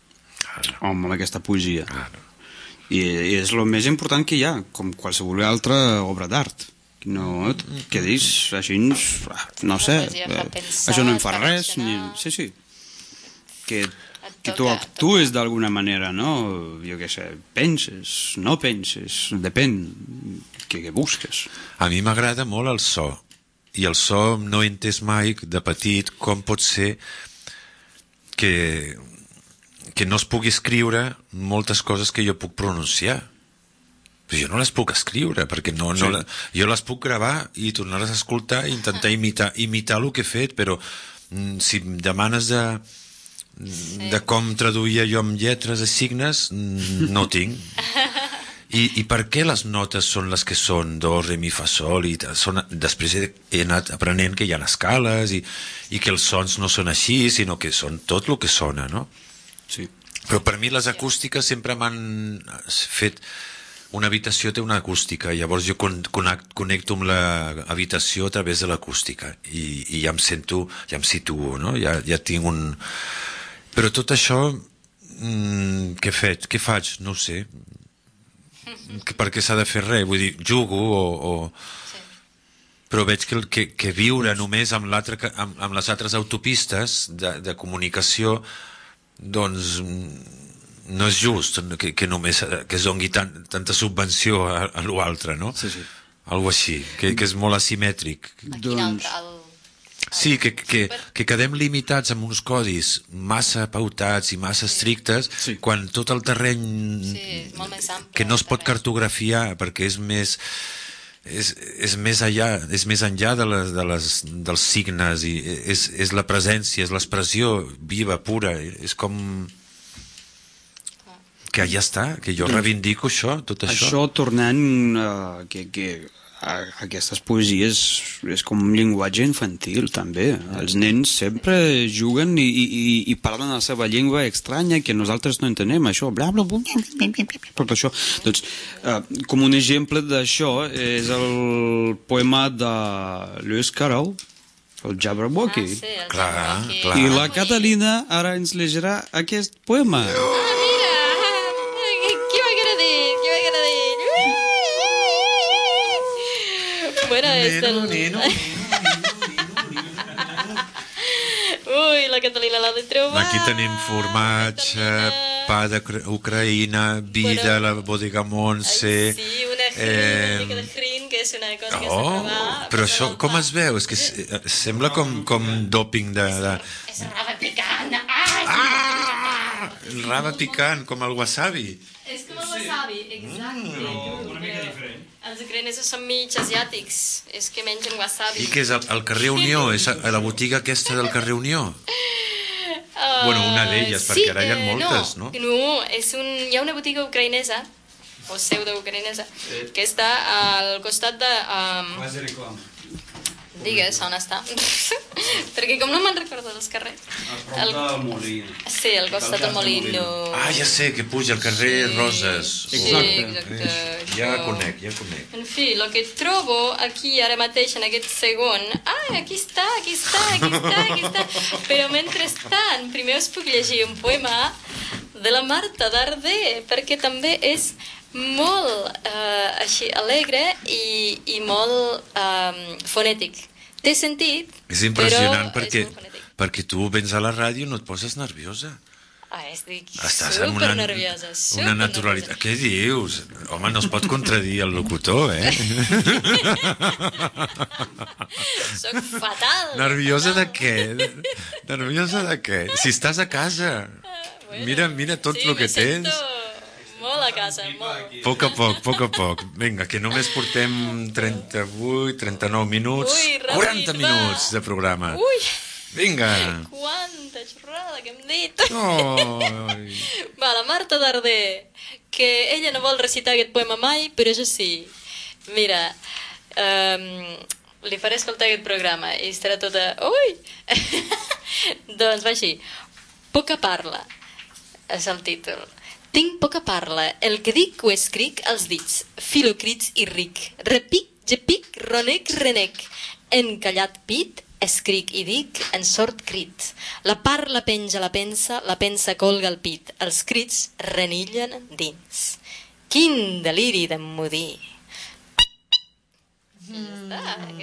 amb aquesta poesia. I és el més important que hi ha, com qualsevol altra obra d'art, no et quedis així, no sé, eh, això no em fa res, ni... sí, sí, que, que tu actues d'alguna manera, no? Jo què sé, penses, no penses, depèn, que, que busques. A mi m'agrada molt el so, i el so no he entès mai de petit com pot ser que, que no es pugui escriure moltes coses que jo puc pronunciar. Però jo no les puc escriure, perquè no, no, sí. Jo les puc gravar i tornar-les a escoltar i intentar imitar, imitar el que he fet, però mm, si em demanes de, sí. de com traduïa jo amb lletres de signes, mm, no ho tinc. I, I per què les notes són les que són? Do, re, mi, fa, sol, i són, després he, he anat aprenent que hi ha escales i, i que els sons no són així, sinó que són tot el que sona, no? Sí. Però per mi les acústiques sempre m'han fet... Una habitació té una acústica, llavors jo connecto amb l'habitació a través de l'acústica i, i ja em sento, ja em situo, no? Ja, ja tinc un... Però tot això, mmm, què he fet? Què faig? No ho sé. Per què s'ha de fer res? Vull dir, jugo o... o... Però veig que, que, que viure només amb, amb, amb les altres autopistes de, de comunicació, doncs... no és just que, que només que es doni tan, tanta subvenció a, a l'altre, no? Sí, sí. Algo així, que, que és molt asimètric. Doncs... Sí, que, que, que quedem limitats amb uns codis massa pautats i massa estrictes, sí. Quan tot el terreny sí, ample, que no es pot cartografiar perquè és més és, és més allà, és més enllà de les, de les, dels signes i és, és la presència, és l'expressió viva, pura, és com... que ja està, que jo reivindico això, tot això. Això tornant uh, que, que a, aquestes poesies és com un llenguatge infantil també. Els nens sempre juguen i, i, i parlen la seva llengua estranya que nosaltres no entenem, això, bla, bla, bla, bla, bla, tot això. Doncs, uh, com un exemple d'això és el poema de Lewis Carroll, el Jabberwocky. Ah, sí, el clar, Jabberwocky. clar. I la Catalina ara ens llegirà aquest poema. Bueno, és el... Ui, la Catalina l'ha de trobar. Aquí tenim formatge, pa d'Ucraïna, vi de la bodega Montse... Ai, sí, una hrin, eh... una mica de hrin, que és una cosa que oh, s'ha de trobar. Però això, com es veu? És que sembla com, com doping de... de... És rava picant. Ai, ah! El rava picant, com el wasabi. És com el wasabi, exacte. Mm, una mica diferent. Els ucraïnesos són mig asiàtics, és que mengen wasabi. I què és el, el carrer Unió? És a, a la botiga aquesta del carrer Unió? Uh, bueno, una d'elles, perquè sí, ara hi ha moltes, no? No, no és un, hi ha una botiga ucraïnesa, o pseudo-ucraïnesa, sí. Que està al costat de... Um, Vas a reclam. Digues, on està? Perquè com no me'n recordo dels carrers. Al prop del Molí. Sí, al costat del Molino. Ah, ja sé, que puja al carrer sí. Roses. Sí, exacte. exacte. Ja conec, ja conec. En fi, el que trobo aquí ara mateix, en aquest segon... Ah, aquí està, aquí està, aquí està, aquí està. Però mentrestant, primer us puc llegir un poema de la Marta Darder, perquè també és molt eh, així alegre i, i molt eh, fonètic. Té sentit, és impressionant però perquè, és molt fonètic. Perquè tu vens a la ràdio i no et poses nerviosa. Ah, estic Estàs super amb una, nerviosa, super una naturalitat. Què dius? Home, no es pot contradir el locutor, eh? Soc fatal. Nerviosa de què? Nerviosa de què? Si estàs a casa. Bueno, mira, mira tot sí, el que tens. Molt a casa, molt. A poc a poc, a poc a poc. Vinga, que només portem trenta-vuit, trenta-nou minuts, Ui, ràpid, quaranta minuts de programa. Ui, vinga. Quanta xorrada que hem dit. Oh. Va, la Marta Darder, que ella no vol recitar aquest poema mai, però jo sí. Mira, um, li faré escoltar aquest programa i estarà tota... Ui! Doncs va així. Poca parla és el títol. Tinc poca parla, el que dic ho escric als dits, filo crits i ric, repic, gepic, ronec, renec, encallat pit, escric i dic, en sort crit. La parla penja la pensa, la pensa colga al pit, els crits renillen dins. Quin deliri d'emmudir! Mm.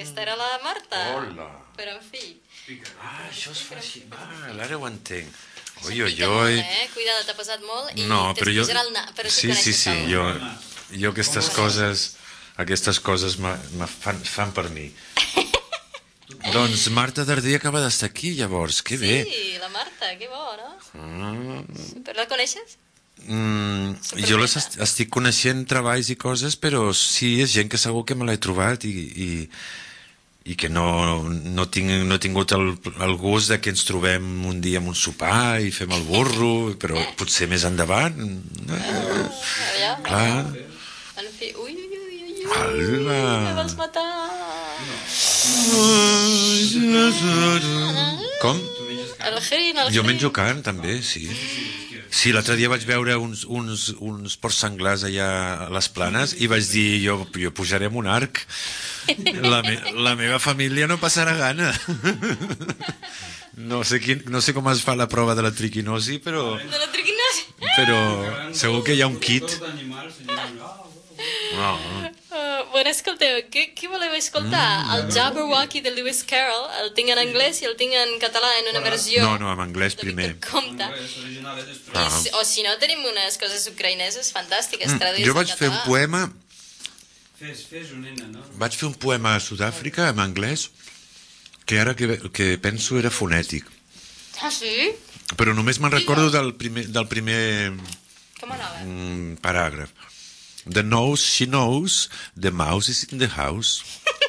Aquesta era la Marta. Hola. Però, en fi... Ah, això es fa així. Ah, ara ho entenc. Oi, oi, Pica oi. molt, eh? Cuidado, t'ha passat molt i No, t'has però jo... posat el na... Però tu Sí, sí, coneixes sí, algú. jo, jo aquestes coses, aquestes coses me, me fan, fan per mi. Doncs Marta Darder acaba d'estar aquí, llavors, que bé. Sí, la Marta, que bo, no? Mm, Super, la coneixes? mm, jo les est estic coneixent treballs i coses, però sí, és gent que segur que me l'he trobat i, i, i que no, no, tinc, no he tingut el, el gust de que ens trobem un dia en un sopar i fem el burro, però potser més endavant. Ah, ja, Clar. en fi, ui, ui, ui, ui, ui, Hola. me vols matar. Com? El Green, el Jo Green. menjo carn, també, sí. Sí, l'altre dia vaig veure uns, uns, uns porcs senglars allà a les Planes i vaig dir, jo, jo pujaré amb un arc. La, me, la meva família no passarà gana. No sé, quin, no sé com es fa la prova de la triquinosi, però, De la triquinosi. però segur que hi ha un kit. No. Uh, bueno, escolteu, què, què voleu escoltar? Mm. El Jabberwocky de Lewis Carroll, el tinc en anglès i el tinc en català en una versió... No, no, en anglès de primer. Víctor Comte. Ah. I, si- o si no, tenim unes coses ucraïneses fantàstiques, Mm, traduïdes jo vaig en fer un català. poema, Fes, fes, nena, no? vaig fer un poema a Sud-àfrica en anglès que ara que, que penso era fonètic. Ah, sí? Però només me'n recordo del primer, del primer Com anava? mm, paràgraf. The nose, she knows, the mouse is in the house.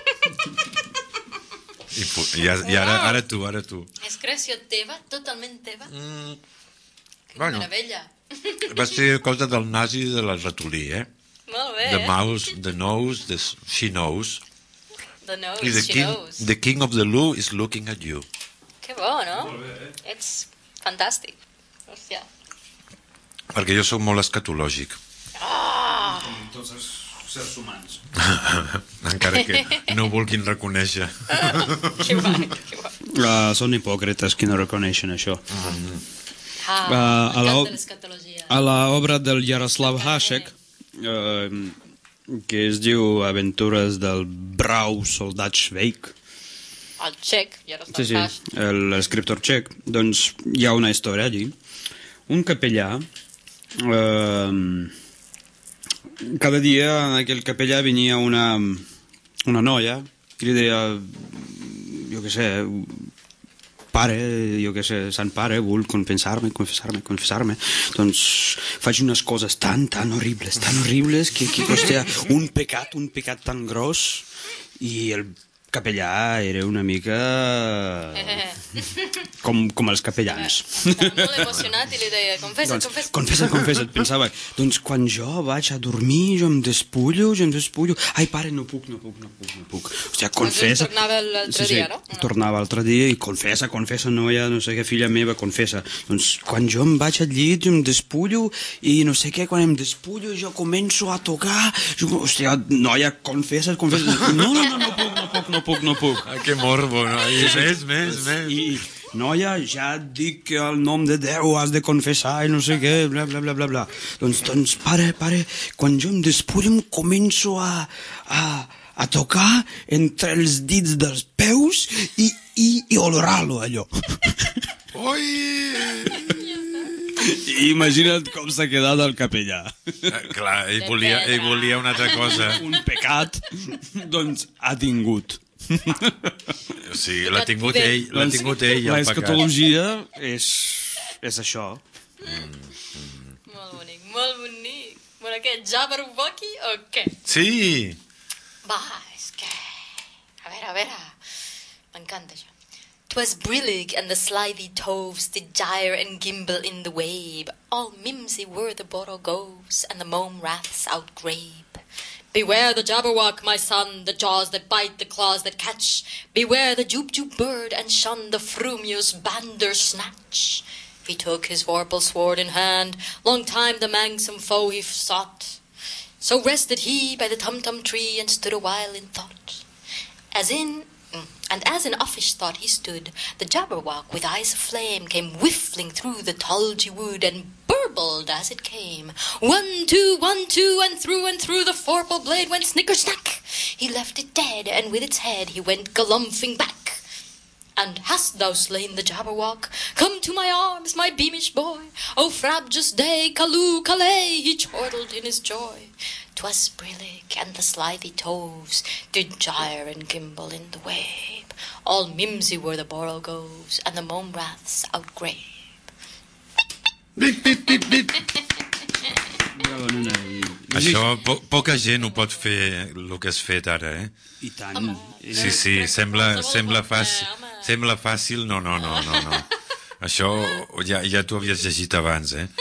I, pu- i, ara, i ara, ara tu, ara tu. És creació teva, totalment teva? Mm, Que bueno. meravella. va ser cosa del nazi i de la ratolí, eh? Molt bé, The eh? mouse, the nose, the, she knows. The nose, I the she king, knows. the king of the loo is looking at you. Que bo, no? Ets fantàstic. Hòstia. Perquè jo sóc molt escatològic. Ah! Com tots els sers humans. Encara que no ho vulguin reconèixer. Que guai, que guai. Uh, són hipòcrites qui no reconeixen això. Ah, Ah, a la- m'encanta l'escatologia. A l'obra del Jaroslav Hasek, eh, que es diu Aventures del brau soldat Švejk, El txec, ja no sí, sí, estàs. l'escriptor txec, doncs hi ha una història allí. Un capellà, eh, cada dia en aquell capellà venia una, una noia i li deia, jo què sé, pare, jo què sé, sant pare, vull confessar-me, confessar-me, confessar-me. Doncs faig unes coses tan, tan horribles, tan horribles, que, que hòstia, un pecat, un pecat tan gros, i el capellà era una mica com, com els capellans. Estava molt emocionat i li deia, confessa, Doncs, confessa. confessa, confessa, pensava, doncs quan jo vaig a dormir, jo em despullo, jo em despullo, ai pare, no puc, no puc, no puc, no puc. Hòstia, confessa. tornava l'altre dia, no? No. Tornava l'altre dia i confessa, confessa, noia, no sé què, filla meva, confessa. Doncs quan jo em vaig al llit, jo em despullo i no sé què, quan em despullo jo començo a tocar, jo, hòstia, noia, confessa, confessa. No, no, no, no puc, no puc, no puc, no puc. Ah, que morbo, no? I més, més, més. I, noia, ja et dic que el nom de Déu has de confessar i no sé què, bla, bla, bla, bla, bla. Doncs, doncs, pare, pare, quan jo em despullo em començo a, a, a tocar entre els dits dels peus i, i, i olorar-lo, allò. Oi! I imagina't com s'ha quedat el capellà. Ah, clar, ell volia, ell volia una altra cosa. Un pecat, doncs, ha tingut. O sigui, l'ha tingut ell, l'ha tingut ell, La el pecat. escatologia és, és això. Molt bonic, molt bonic. Bueno, què, Jabberwocky o què? Sí! Va, és que... A veure, a veure... M'encanta això. 'Twas brillig, and the slithy toves did gyre and gimble in the wabe. All mimsy were the borogoves, and the mome raths outgrabe. Beware the Jabberwock, my son, the jaws that bite, the claws that catch. Beware the Jubjub bird, and shun the frumious Bandersnatch. He took his vorpal sword in hand, long time the manxome foe he sought. So rested he by the tum-tum tree, and stood a while in thought. As in, and as in uffish thought he stood, the Jabberwock with eyes of flame came whiffling through the tulgey wood, and burr warbled as it came. One, two, one, two, and through and through the forked blade went snicker-snack. He left it dead, and with its head he went galumphing back. And hast thou slain the Jabberwock? Come to my arms, my beamish boy. O frabjous day, Callooh, Calais, he chortled in his joy. 'Twas brillig, and the slithy toves did gyre and gimble in the wabe. All mimsy were the borogoves, and the mome raths outgrabe. Bip, bip, bip, bip. Bravo, nena. I- Això, po poca gent ho pot fer el que has fet ara, eh? I tant. Sí, sí, sembla, Qualsevol sembla, pot fer, fàcil, home. sembla fàcil, no, no, no, no, no. Això ja, ja t'ho havies llegit abans, eh?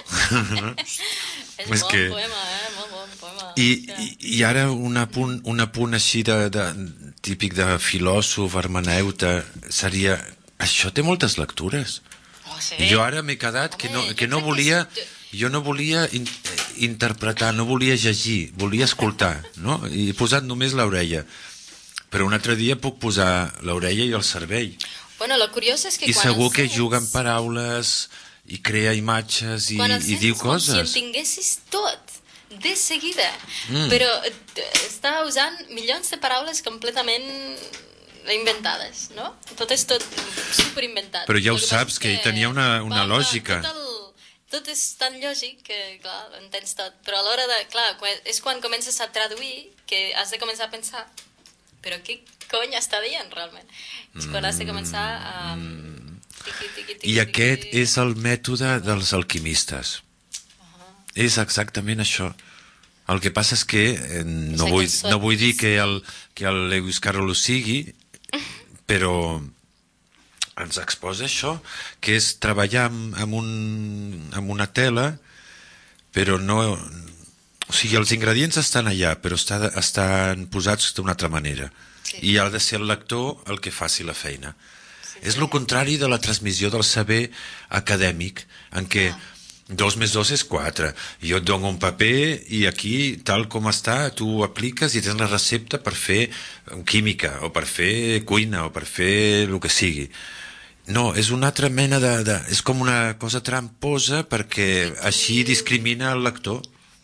És És bon que- poema, eh? Molt bon poema. I, i, i ara un apunt, un apunt així de, de, típic de filòsof, hermeneuta, seria... Això té moltes lectures. Oh, sí? I jo ara m'he quedat que no, Home, que jo no crec que volia... és- Jo no volia in, interpretar, no volia llegir, volia escoltar, no? I he posat només l'orella. Però un altre dia puc posar l'orella i el cervell. Bueno, lo curiós és que I quan segur els que sents, juga amb paraules i crea imatges i, quan els i diu sents com si coses. entenguessis tot de seguida, Mm. però eh, està usant milions de paraules completament inventades, no? Tot és tot superinventat. Però ja ho El que passa saps, és que tenia una- una va, lògica. Tot, el, tot és tan lògic que, clar, ho entens tot. Però a l'hora de... Clar, quan, és quan comences a traduir que has de començar a pensar però què cony està dient, realment? És quan has de començar a... Tiqui, tiqui, tiqui, I aquest tiqui. és el mètode dels alquimistes. És exactament això. El que passa és que eh, no, sé vull, que no vull dir que el, que el Lewis Carroll ho sigui, però ens exposa això, que és treballar amb, amb, un, amb una tela, però no... O sigui, els ingredients estan allà, però està, estan posats d'una altra manera. Sí. I ha de ser el lector el que faci la feina. Sí, és el contrari de la transmissió del saber acadèmic, en què Ah. dos més dos és quatre. Jo et dono un paper i aquí, tal com està, tu ho apliques i tens la recepta per fer química, o per fer cuina, o per fer el que sigui. No, és una altra mena de... de és com una cosa tramposa perquè així discrimina el lector.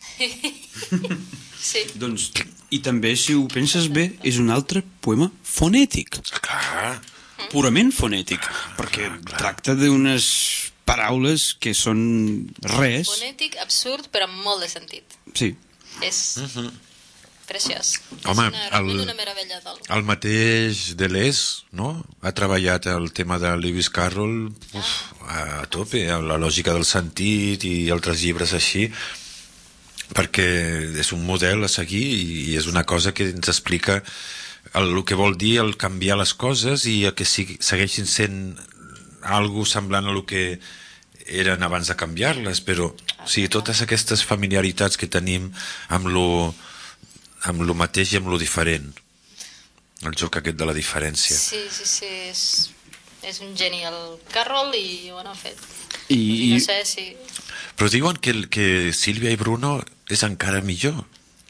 Sí. Doncs, i també, si ho penses bé, és un altre poema fonètic. Clar, Purament fonètic, perquè tracta d'unes paraules que són res. Fonètic, absurd, però amb molt de sentit. Sí. És preciós. Home, és una, realment el- una meravella del... el mateix Deleuze, no? Ha treballat el tema de Lewis Carroll uf, a tope, a la lògica del sentit i altres llibres així, perquè és un model a seguir i és una cosa que ens explica el, el que vol dir el canviar les coses i que sigui, segueixin sent algo semblant a el que eren abans de canviar-les, però o sigui, totes aquestes familiaritats que tenim amb lo, amb lo mateix i amb lo diferent, el joc aquest de la diferència. Sí, sí, sí, és, és un geni el Carroll i ho han fet. I, No i sé si... Però diuen que, que Sílvia i Bruno és encara millor.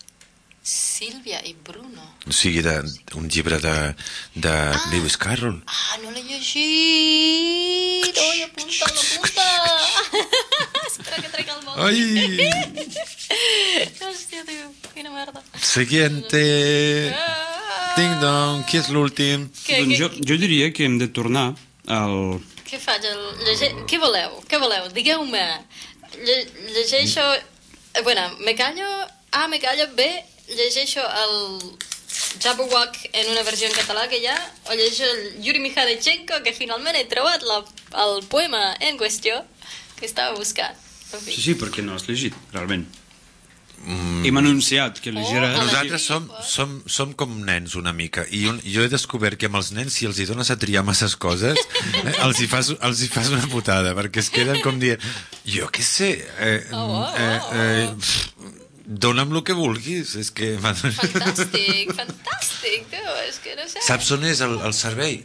Sílvia i Bruno. O sigui, de, un llibre de, de Ah. Lewis Carroll. Ah, no l'he llegit! Oi, apunta, apunta! Espera que trec el bol. Ai! Hòstia, tio, quina merda. Siguiente! Ah! Ding dong, qui és l'últim? Què, doncs què, jo, jo diria que hem de tornar al... què faig? El, llege... Què voleu? Què voleu? Digueu-me. Lle, llegeixo... eh, Bueno, me callo... A, me callo. B, llegeixo el Jabberwock en una versió en català que hi ha, o llegeixo el Yuri Mikhailichenko, que finalment he trobat la, el poema en qüestió que estava buscant. En fi. Sí, sí, perquè no l'has llegit, realment. Mm. Hem anunciat que llegiràs... Oh, Nosaltres som, som, som com nens una mica i un, jo he descobert que amb els nens si els hi dones a triar masses coses eh, els, hi fas, els hi fas una putada perquè es queden com dient jo què sé eh, Oh, oh, oh, eh, eh, pff, dona'm el que vulguis és que Fantàstic, fantàstic, tio, és que no sé. saps on és el, el servei?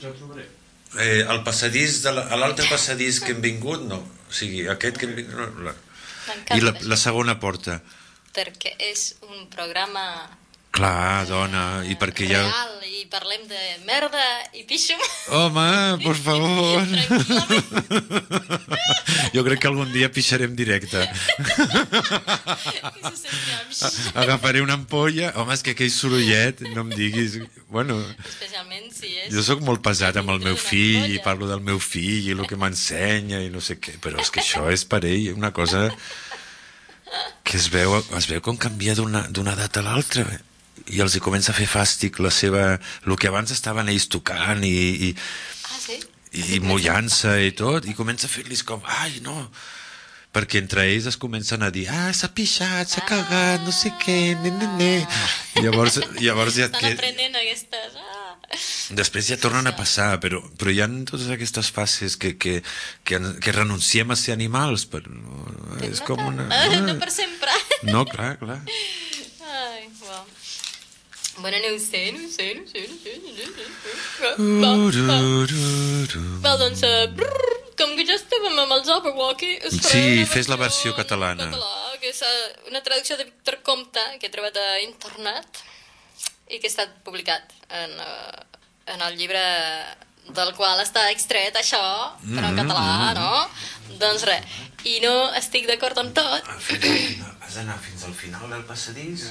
Eh, el passadís de la, a l'altre passadís que hem vingut no, o sigui aquest que hem vingut no, la, M'encanta i la, això. la segona porta Perquè és un programa Clar, dona, i perquè ja... Real, i parlem de merda i pixo. Home, por favor. Tranquil·lament. Jo crec que algun dia pixarem directe. Que se senti amb- Agafaré una ampolla. Home, és que aquell sorollet, no em diguis... Bueno, Especialment si és... jo sóc molt pesat amb el meu Dintre d'una fill i ampolla. parlo del meu fill i el que m'ensenya i no sé què, però és que això és per ell una cosa que es veu, es veu com canvia d'una d'una edat a l'altra i els hi comença a fer fàstic la seva... el que abans estaven ells tocant i, i, Ah, sí? i mullant-se i tot, i comença a fer-los com, ai, no, perquè entre ells es comencen a dir, ah, s'ha pixat, s'ha cagat, no sé què, ne, ne, ne. Llavors, llavors ja... Estan Que, aprenent aquestes... Ah. després ja tornen a passar, però, però hi ha totes aquestes fases que, que, que, que renunciem a ser animals, però no, és com una... Ah, no per sempre. No, clar, clar. Ai, uau. Bueno, no ho sé, no ho sé, no ho sé, no ho sé, no ho sé. Va, va. Va, doncs, uh, brrr, com que ja estàvem amb el Jabberwocky... Sí, fes la versió catalana. Català, que és uh, una traducció de Víctor Comte, que he trobat a internet, i que ha estat publicat en, uh, en el llibre del qual està extret això, però en català, no? Doncs res, i no estic d'acord amb tot. Has d'anar fins al final del passadís?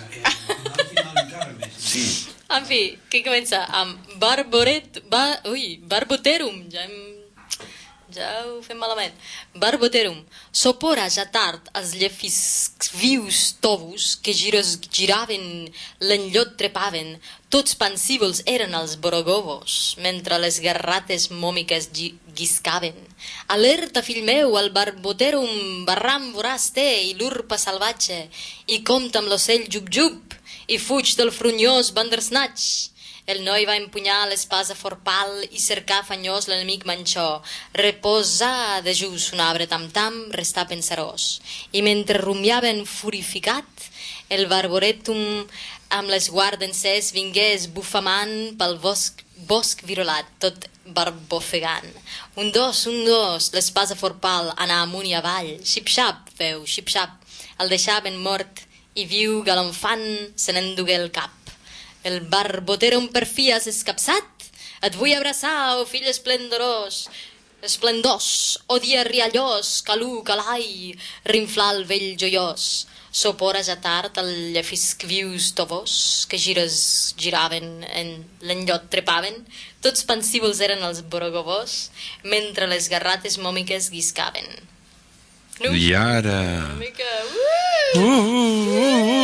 Sí. En fi, que comença amb Barboret... Ba, ui, Barboterum, ja hem... Ja ho fem malament. Barboterum. Sopora ja tard els llefis vius tovos que giros giraven, l'enllot trepaven, tots pansívols eren els borogovos, mentre les garrates mòmiques guiscaven. Alerta, fill meu, el Barboterum barram voràs té i l'urpa salvatge, i compta amb l'ocell jub-jub, i fuig del frunyós Bandersnatch. El noi va empunyar l'espasa forpal i cercar fanyós l'enemic manxó. Reposar de just un arbre tam-tam, restar pensarós. I mentre rumiaven furificat, el Barboretum amb l'esguard encès vingués bufamant pel bosc, bosc virolat, tot barbofegant. Un dos, un dos, l'espasa forpal anà amunt i avall, xip-xap, feu, xip-xap. El deixaven mort i viu galonfant se n'endugué el cap. El Barboterum per fi has escapçat? Et vull abraçar, oh fill esplendorós, esplendós, oh dia riallós, calú, calai, rinflar el vell joiós. Sopora ja tard el llefisc vius tovós, que gires giraven, en l'enllot trepaven, tots pansívols eren els borogovós, mentre les garrates mòmiques guiscaven. No? I ara... Una mica... Uh, uh, uh,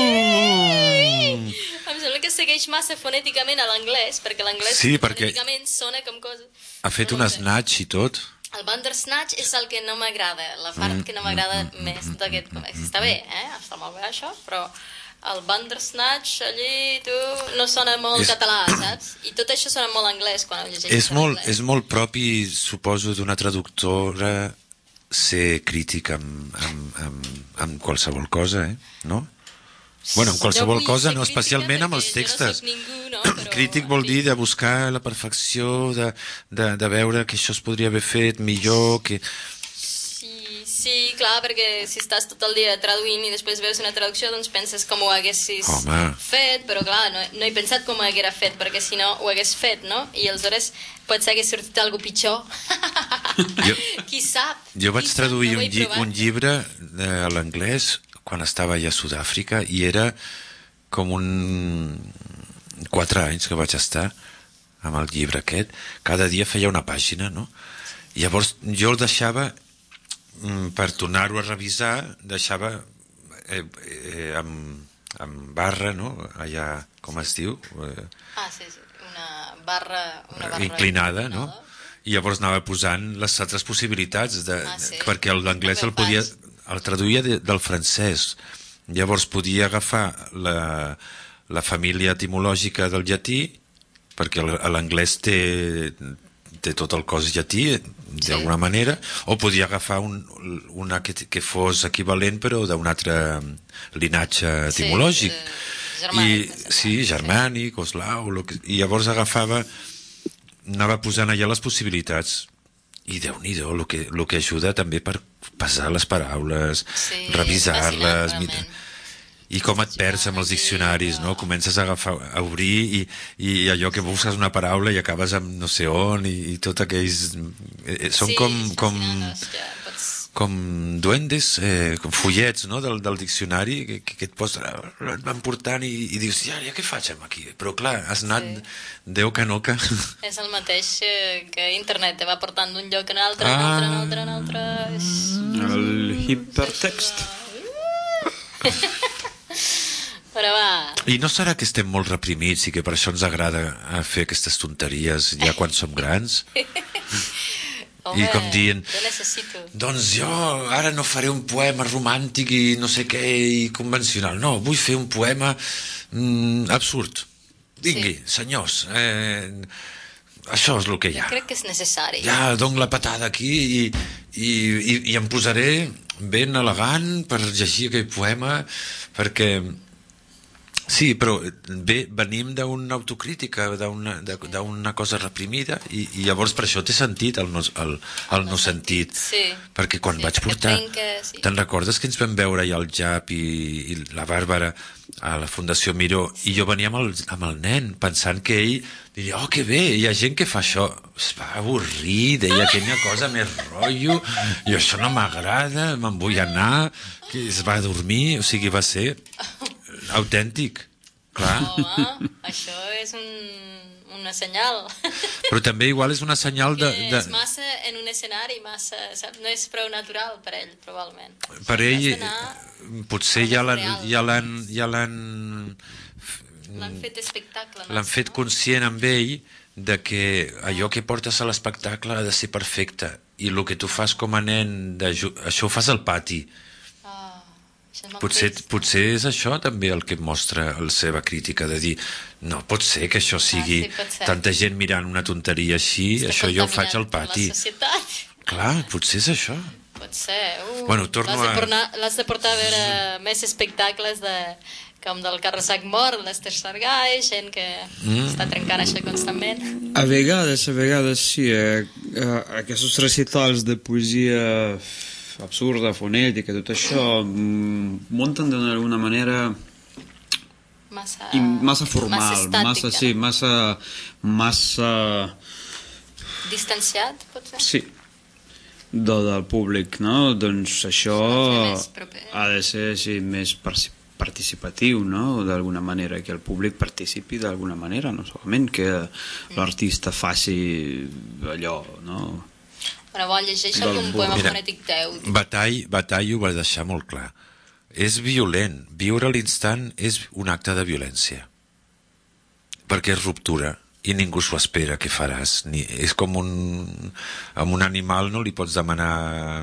uh. Em sembla que segueix massa fonèticament a l'anglès, perquè l'anglès Sí, perquè- fonèticament sona com cosa... Ha fet No un ho sé. snatch i tot. El Bandersnatch és el que no m'agrada, la part que no m'agrada més d'aquest... Està bé, eh? Està molt bé això, però el Bandersnatch allí, tu, no sona molt És- català, saps? I tot això sona molt anglès quan ho llegeixes És en molt, anglès. és molt propi, suposo, d'una traductora ser crític amb, amb, amb, amb qualsevol cosa, eh? No? Bueno, amb qualsevol No vull cosa, ser no, crítica especialment amb perquè els jo no textos. soc ningú, no? Però, Crític en vol fi. dir de buscar la perfecció, de, de, de veure que això es podria haver fet millor, que... Sí, sí, clar, perquè si estàs tot el dia traduint i després veus una traducció, doncs penses com ho haguessis Home. fet, però clar, no, no he pensat com ho haguera fet, perquè si no ho hagués fet, no? I aleshores potser hagués sortit alguna pitjor. Jo- Qui sap? Jo vaig Qui sap? traduir No ho he un, lli provat. un llibre eh, a l'anglès quan estava allà a Sud-àfrica i era com un... quatre anys que vaig estar amb el llibre aquest. Cada dia feia una pàgina, no? Llavors jo el deixava mm, per tornar-ho a revisar, deixava eh, eh, amb, amb barra, no? Allà, com es diu? Eh, Ah, sí, sí, una barra, una barra inclinada, no? I llavors anava posant les altres possibilitats de, Ah, sí? perquè l'anglès el podia el traduïa de, del francès, llavors podia agafar la, la família etimològica del llatí, perquè l- l'anglès té, té tot el cos llatí d'alguna manera, o podia agafar un, una que, que fos equivalent però d'un altre linatge etimològic. Sí, eh, germànic, I, sí, germànic, o eslau, lo que, i llavors agafava, anava posant allà les possibilitats. I Déu-n'hi-do, el que, lo que ajuda també per pesar les paraules, Sí, revisar-les... és fascinant, mira. realment. i com et perds amb els diccionaris, no? Comences a agafar, a obrir i, i allò que busques una paraula i acabes amb no sé on i, i tot aquells... Eh, són sí, com... com... Ja, pots... com duendes, eh, com fullets, no?, del, del diccionari que, que et posa, et van portant i, i dius, ja, ja què faig aquí? Però clar, has anat sí. Déu que no que... És el mateix que internet, te va portant d'un lloc a un altre, ah. un altre, un altre, un altre... És... El hipertext. Però va... I no serà que estem molt reprimits i que per això ens agrada fer aquestes tonteries ja quan som grans? Home, I com dient, jo necessito. Doncs jo ara no faré un poema romàntic i no sé què i convencional, no, vull fer un poema mm, absurd. Vingui, sí. Senyors, eh, això és el que hi ha. Jo crec que és necessari. Ja dono la patada aquí i, i, i, i em posaré ben elegant per llegir aquell poema, perquè... Sí, però bé, venim d'una autocrítica, d'una cosa reprimida i, i llavors per això té sentit el no, el, el no sentit. Sí. Perquè quan sí, vaig portar... Que, sí. Te'n recordes que ens vam veure ja el Jap i, i la Bàrbara a la Fundació Miró i jo venia amb el, amb el nen pensant que ell diria, oh, que bé, hi ha gent que fa això. Es va avorrir, deia que hi ha cosa més rotllo, i això no m'agrada, me'n vull anar, que es va dormir, o sigui, va ser... autèntic, clar. Home, això és un, una senyal. Però també igual és una senyal de... Que de... és massa en un escenari, massa, saps? No és prou natural per ell, probablement. Per ell, potser ja l'han... Ja l'han ja l'han l'han fet espectacle. L'han fet conscient amb ell de que allò que portes a l'espectacle ha de ser perfecte i el que tu fas com a nen, de, això ho fas al pati. Potser, potser és això també el que mostra la seva crítica, de dir, no pot ser que això sigui ah, sí, tanta gent mirant una tonteria així, Està això jo ho faig al pati. Clar, potser és això. Pot ser. Uh, bueno, torno l'has, de a... pornar, l'has de portar a veure més espectacles de, com del Carrassac Mort, l'Ester Sargai, gent que mm. està trencant això constantment. A vegades, a vegades sí, eh, eh, aquests recitals de poesia absurda, fonètica, tot això munten d'alguna manera massa, massa formal, massa, estàtica, massa, sí, massa, massa distanciat, potser? Sí, de, del públic, no? Doncs això ha de ser sí, més participatiu, no? D'alguna manera, que el públic participi d'alguna manera, no solament que l'artista faci allò, no? Però vol llegir això un poema fonètic teu. Batall, Batall ho va deixar molt clar. És violent. Viure l'instant és un acte de violència. Perquè és ruptura i ningú s'ho espera que faràs. Ni, és com un... Amb un animal no li pots demanar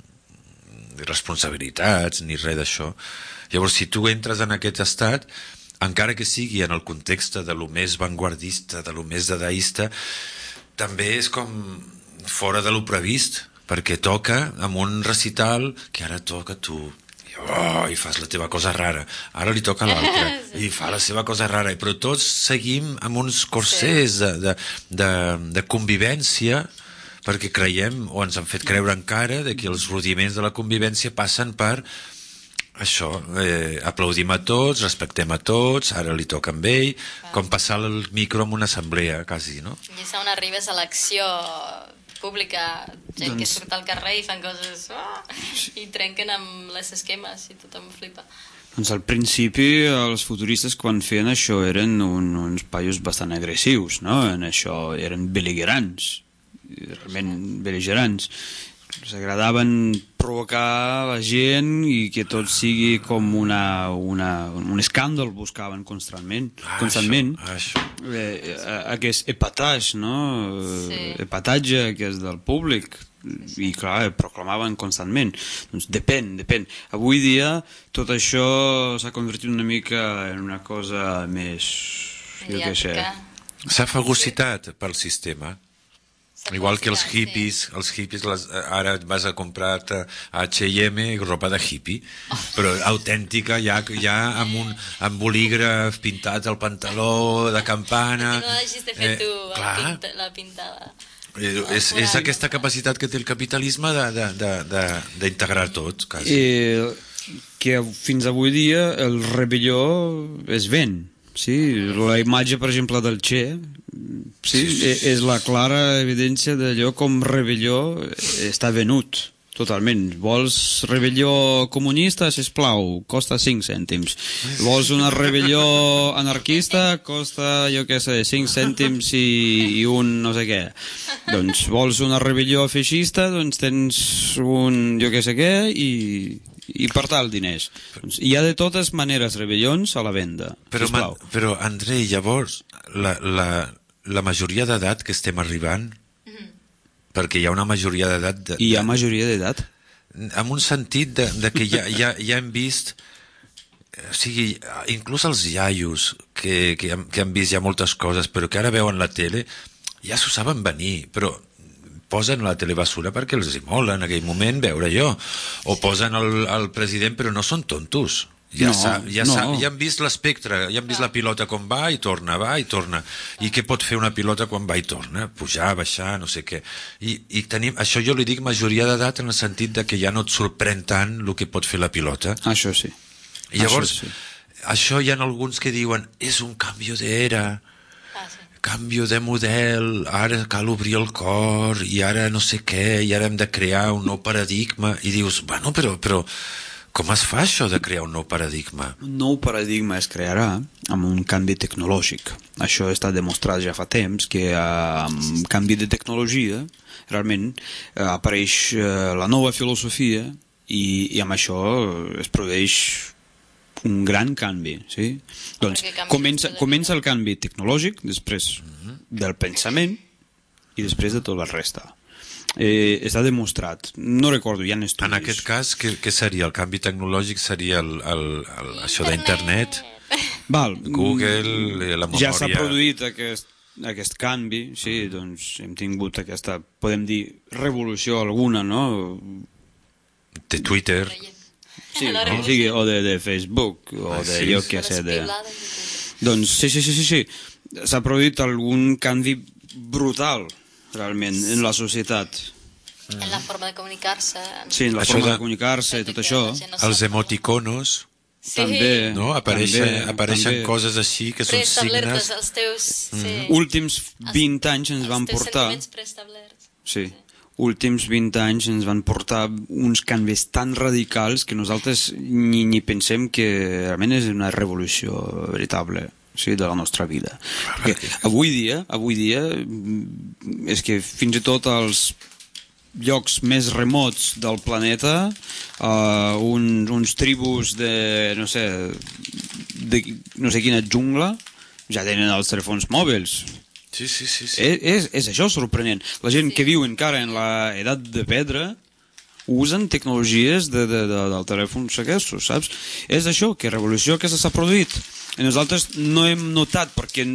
responsabilitats ni res d'això. Llavors, si tu entres en aquest estat, encara que sigui en el context de lo més vanguardista, de lo més dadaista, també és com... fora de lo previst, perquè toca amb un recital que ara toca tu i, oh, i fas la teva cosa rara, ara li toca a l'altre sí. I fa la seva cosa rara, però tots seguim amb uns corsers sí. de, de, de, de convivència, perquè creiem, o ens han fet creure encara, de que els rudiments de la convivència passen per això, eh, aplaudim a tots, respectem a tots, ara li toca amb ell, ah. com passar el micro en una assemblea, quasi, no? I és on arribes a l'acció pública, gent doncs... que surt al carrer i fan coses oh, i trenquen amb les esquemes i tothom flipa. Doncs al principi els futuristes quan feien això eren un, uns paios bastant agressius, no? En això eren bel·ligerants, realment bel·ligerants. Els agradaven provocar la gent i que tot sigui com una, una, un escàndol, buscaven constantment, ah, constantment. Això, això. Eh, aquest epatatge, no? Sí. Epatatge que és del públic i clar, proclamaven constantment. Doncs depèn, depèn. Avui dia tot això s'ha convertit una mica en una cosa més, jo què sé. S'ha fagocitat pel sistema. Igual que els hippies, els hippies les, ara vas a comprar a H i M roba de hippie, però autèntica, ja, ja amb un amb bolígraf pintat al pantaló de campana. Que no hagis de fer eh, tu pinta, la pintada. Eh, és, és aquesta capacitat que té el capitalisme d'integrar tot, quasi. Eh, que fins avui dia el rebelló es ven. Sí, la imatge, per exemple, del Che, sí, sí, sí. és la clara evidència d'allò com rebelló està venut. Totalment. Vols rebel·lió comunista? Sisplau, costa cinc cèntims. Vols una rebel·lió anarquista? Costa, jo què sé, cinc cèntims i, i un no sé què. Doncs vols una rebel·lió feixista? Doncs tens un jo què sé què i, i per tal diners. Doncs hi ha de totes maneres rebel·lions a la venda. Però, man, però Andrei, llavors, la, la, la majoria d'edat que estem arribant, perquè hi ha una majoria d'edat... De, I hi ha majoria d'edat? En un sentit de, de que ja, ja, ja hem vist... O sigui, inclús els iaios, que, que, que han vist ja moltes coses, però que ara veuen la tele, ja s'ho saben venir, però posen la telebasura perquè els hi mola en aquell moment veure jo. O posen el, el president, però no són tontos. Ja, no, sa, ja, no. sa, ja han vist l'espectre, ja han vist la pilota com va i torna, va i torna. I què pot fer una pilota quan va i torna? Pujar, baixar, no sé què. I, i tenim, això jo li dic majoria d'edat en el sentit de que ja no et sorprèn tant el que pot fer la pilota. Això sí. I llavors, això, sí. això hi ha alguns que diuen és un canvi d'era, ah, sí. canvi de model, ara cal obrir el cor, i ara no sé què, i ara hem de crear un nou paradigma. I dius, bueno, però... però com es fa això de crear un nou paradigma? Un nou paradigma es crearà amb un canvi tecnològic. Això està demostrat ja fa temps, que amb canvi de tecnologia realment apareix la nova filosofia i, i amb això es produeix un gran canvi. Sí? Doncs comença, comença el canvi tecnològic, després del pensament i després de tot la resta. Eh, està demostrat, no recordo, hi ha estudis. En aquest cas, què, què seria? El canvi tecnològic seria el, el, el, això d'internet? Val. Google, la memòria... Ja s'ha produït aquest, aquest canvi, sí, doncs hem tingut aquesta, podem dir, revolució alguna, no? De Twitter. Sí, no? Sí, o de, de Facebook, o ah, de sí, jo què sé, de... Doncs sí, sí, sí, sí, sí. S'ha produït algun canvi brutal, realment, en la societat. En la forma de comunicar-se. Sí, en la això forma de, de comunicar-se i tot això. No els emoticonos, sí. també, no? Apareixen, també, apareixen també. Coses així que són signes... Els teus... Sí. Mm. Últims vint anys ens van portar... Els teus sentiments preestablerts. Sí. Últims vint anys ens van portar uns canvis tan radicals que nosaltres ni, ni pensem que realment és una revolució veritable. Sí, de la nostra vida. Perquè avui dia, avui dia és que fins i tot als llocs més remots del planeta uh, uns, uns tribus de no sé de no sé quina jungla ja tenen els telèfons mòbils. Sí, sí, sí, sí. És, és, és això sorprenent. La gent sí. que viu encara en l'edat de pedra usen tecnologies de, de, de, del telèfon aquests, saps? És això, que revolució que s'ha produït. I nosaltres no hem notat, perquè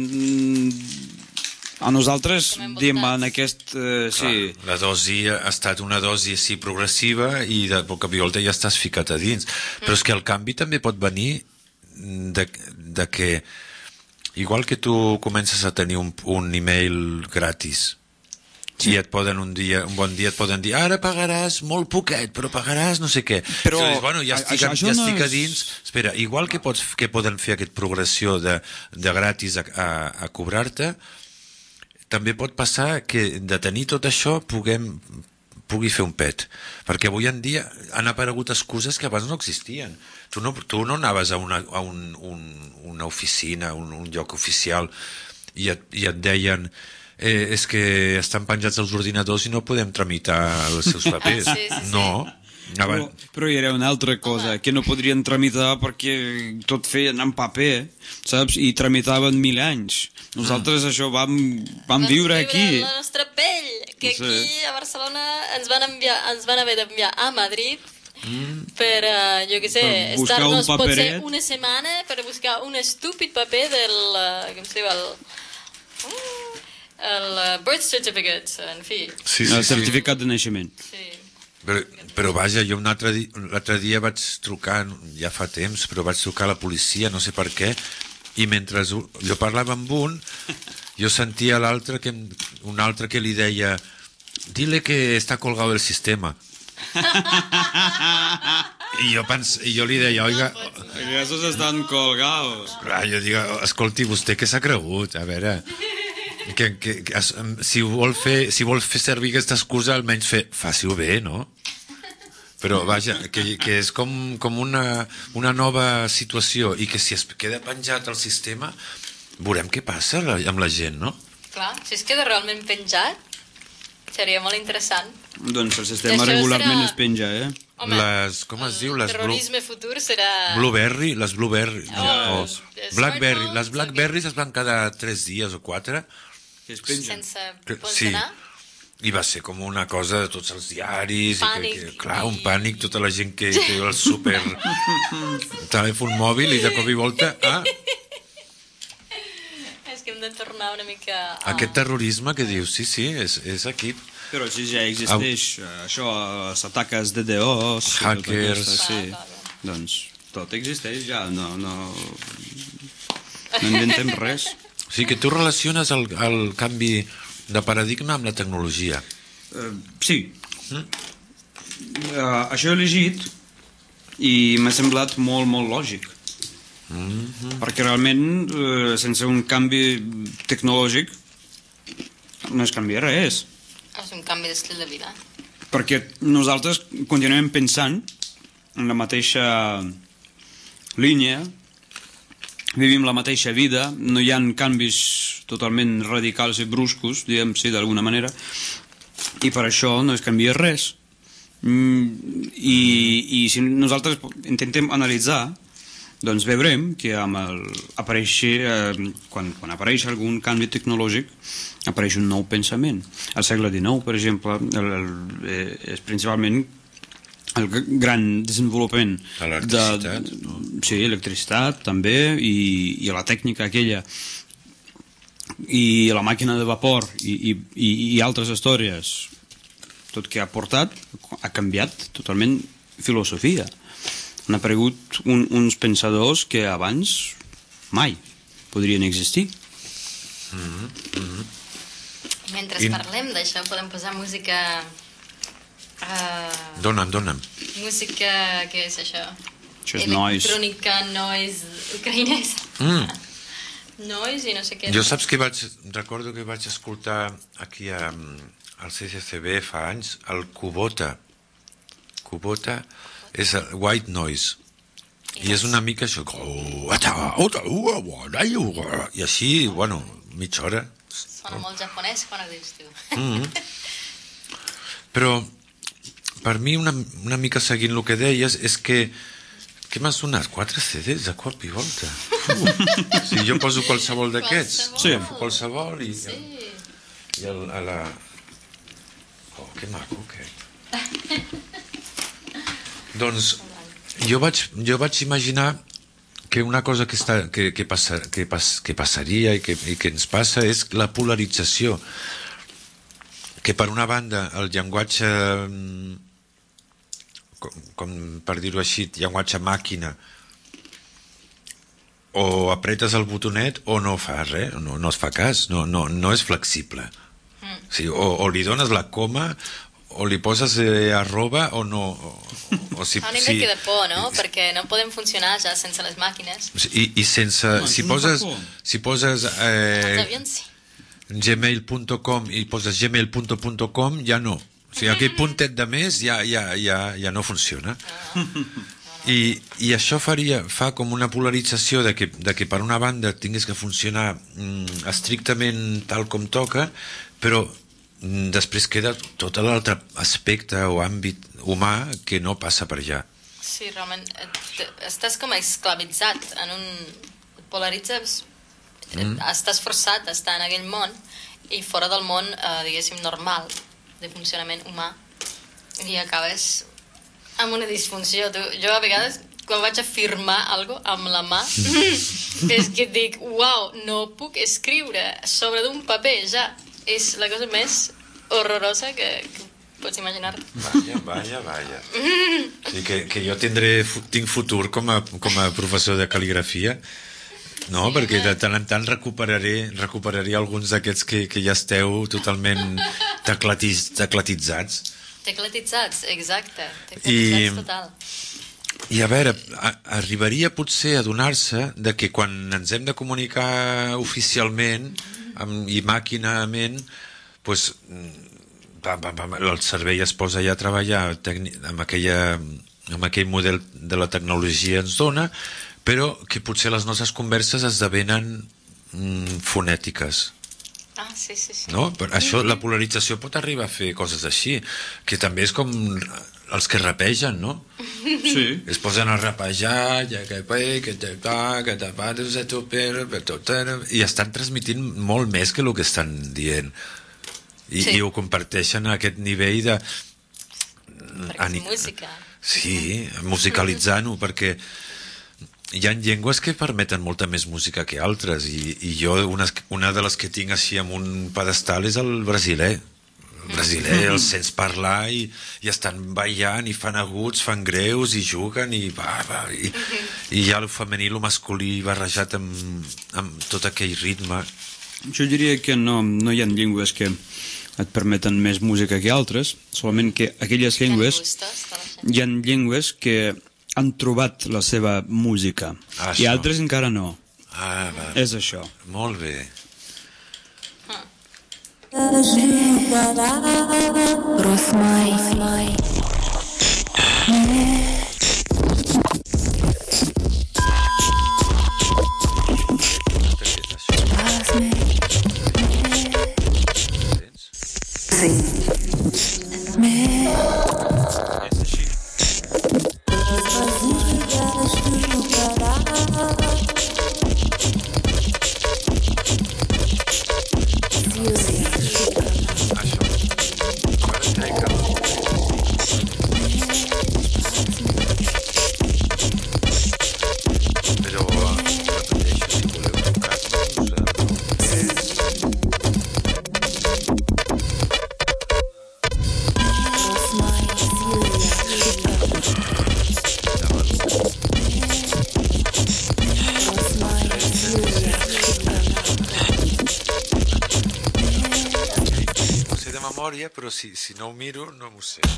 a nosaltres, diem, en aquest... Eh, sí. Clar, la dosi ha estat una dosi així progressiva i de poc a volta ja estàs ficat a dins. Mm. Però és que el canvi també pot venir de, de que, igual que tu comences a tenir un, un email gratis, sí. I et poden un dia, un bon dia et poden dir ara pagaràs molt poquet, però pagaràs no sé què. Però dius, bueno, ja estic, a, ja estic no a dins. És... Espera, igual que, pots, que poden fer aquesta progressió de, de gratis a, a, a cobrar-te, també pot passar que de tenir tot això puguem, pugui fer un pet. Perquè avui en dia han aparegut excuses que abans no existien. Tu no, tu no anaves a una, a un, un, una oficina, un, un lloc oficial, i et, i et deien... Eh, és que estan penjats els ordinadors i no podem tramitar els seus papers. Sí, sí, sí. No. Però, però hi era una altra cosa, que no podrien tramitar perquè tot feien en paper, saps? I tramitaven mil anys. Nosaltres mm. això vam, vam viure aquí. La nostra pell, que no sé. Aquí a Barcelona ens van, enviar, ens van haver d'enviar a Madrid mm. per, uh, jo què sé, estar-nos potser una setmana per buscar un estúpid paper del... Uh, com es diu? El... Uh, el birth certificate, en fi. Sí, sí, el certificat sí. de naixement. Sí. Però, però vaja, jo un altre dia, l'altre dia vaig trucar, ja fa temps, però vaig trucar a la policia, no sé per què, i mentre jo parlava amb un, jo sentia l'altre que, un altre que li deia dile que està colgado el sistema. I jo, pens, i jo li deia, oiga... Esos estan colgados. Clar, jo dic, escolti, vostè què s'ha cregut? A veure... Que, que, que, si, vol fer, si vol fer servir aquesta excusa, almenys fer, faci-ho bé, no? Però, vaja, que, que és com, com una, una nova situació i que si es queda penjat al sistema, veurem què passa amb la gent, no? Clar, si es queda realment penjat, seria molt interessant. Doncs el sistema Això regularment serà- es penja, eh? Home, Les, com es diu? el Les Blue, terrorisme futur serà... Blueberry, les Blueberry, Oh, o els Blackberry. smartphones, Les Blackberries es van quedar tres dies o quatre. Que es penja. sense Que- funcionar. I va ser com una cosa de tots els diaris. Pànic. I que, que, clar, un pànic, tota la gent que té el super telèfon mòbil i de cop i volta... Ah, És que hem de tornar una mica... A... aquest terrorisme que dius, sí, sí, és, és aquí. Però si ja existeix eh, això, els ataques de DDoS... i tot Hackers. aquesta, sí. Clar, clar, Doncs tot existeix ja, no, no, no inventem res. O sigui que tu relaciones el, el canvi de paradigma amb la tecnologia. Uh, sí. Uh, això he llegit i m'ha semblat molt, molt lògic. Mm-hmm. Perquè realment, uh, sense un canvi tecnològic, no es canvia res. És un canvi d'estil de vida. Perquè nosaltres continuem pensant en la mateixa línia, vivim la mateixa vida, no hi ha canvis totalment radicals i bruscos, diguem sí, d'alguna manera, i per això no es canvia res. Mm, i, i si nosaltres intentem analitzar, doncs veurem que amb el, apareix, eh, quan, quan apareix algun canvi tecnològic apareix un nou pensament. Al segle dinou, per exemple, el, el, eh, és principalment el gran desenvolupament de l'electricitat, no? Sí, electricitat també, i, i la tècnica aquella i la màquina de vapor i, i, i, i altres històries, tot que ha portat ha canviat totalment filosofia. Han aparegut un, uns pensadors que abans mai podrien existir. Mm-hmm. Mm-hmm. Mentre I- parlem d'això, podem posar música... Uh, Dona'm, dona'm. música... Què és això? Això és noise. Electrònica, noise, ucraïnesa. Mm. Noise i no sé què. Jo saps que vaig, recordo que vaig escoltar aquí a, al C C C B fa anys, el Kubota. Kubota és el white noise. I és una mica això. I així, bueno, mitja hora. Sona molt japonès quan ho dius tu. Mm. Però per mi una, una mica seguint el que deies és que què m'has donat? Quatre C Ds de cop i volta? Uh. Si jo poso qualsevol d'aquests, Qualsevol. agafo qualsevol i, Sí. i el, a la... Oh, que maco, que... Doncs jo vaig, jo vaig imaginar que una cosa que, està, que, que, passa, que, pas, que passaria i que, i que ens passa és la polarització. Que per una banda el llenguatge, com, com per dir-ho així, llenguatge màquina, o apretes el botonet o no fa res, no, no es fa cas, no, no, no és flexible. Mm. O, sigui, o, o li dones la coma o li poses eh, arroba o no, o, o si, A un si, nivell de por, no? Perquè no podem funcionar ja sense les màquines. i, i sense, No, si això no fa poses por. si poses Els eh, avions sí. gmail punt com i poses gmail punt com ja no, o sigui, aquell puntet de més ja, ja, ja, ja no funciona. I, i això faria, fa com una polarització de que, de que per una banda tingués que funcionar mm, estrictament tal com toca, però mm, després queda tot l'altre aspecte o àmbit humà que no passa per allà. Sí, realment, et, estàs com esclavitzat en un... et polaritzes, mm. estàs forçat a estar en aquell món i fora del món, eh, diguéssim, normal de funcionament humà i acabes amb una disfunció. Tu, jo a vegades, quan vaig a firmar algo amb la mà, és que dic, uau, no puc escriure sobre d'un paper, ja. És la cosa més horrorosa que, que pots imaginar. Vaja, vaja, vaja. O sigui, que, que jo tindré, tinc futur com a, com a professor de cal·ligrafia, no? Sí, Perquè home. de tant en tant recuperaré, recuperaré alguns d'aquests que, que ja esteu totalment teclatiz, teclatitzats. Teclatitzats, exacte. I- Teclatitzats total. I a veure, a, arribaria potser a adonar-se de que quan ens hem de comunicar oficialment amb, i màquinament, pues, pam, pam, pam, el cervell es posa ja a treballar tècnic, amb, aquella, amb aquell model de la tecnologia ens dona, però que potser les nostres converses esdevenen mm, fonètiques. Ah, sí, sí, sí. No? Per això la polarització pot arribar a fer coses així, que també és com els que rapegen, no? Sí. Es posen a rapejar, ja que que te pa, que te pa, i estan transmitint molt més que el que estan dient. I, Sí. i ho comparteixen a aquest nivell de... Perquè és música. Sí, musicalitzant-ho, perquè hi ha llengües que permeten molta més música que altres, i, i jo una, una de les que tinc així amb un pedestal és el brasiler. El brasiler els sents parlar i, i estan ballant i fan aguts, fan greus i juguen i, va, va, i, i hi ha el femení i el masculí barrejat amb, amb tot aquell ritme. Jo diria que no, no hi ha llengües que et permeten més música que altres, solament que aquelles llengües, hi ha llengües que han trobat la seva música, Ah, i això. altres encara no. Ah, va. És això. Molt bé. Rosmai. Però, repeteixo, si voleu tocar-nos, ho sé de memòria, però si, si no ho miro, no m'ho sé.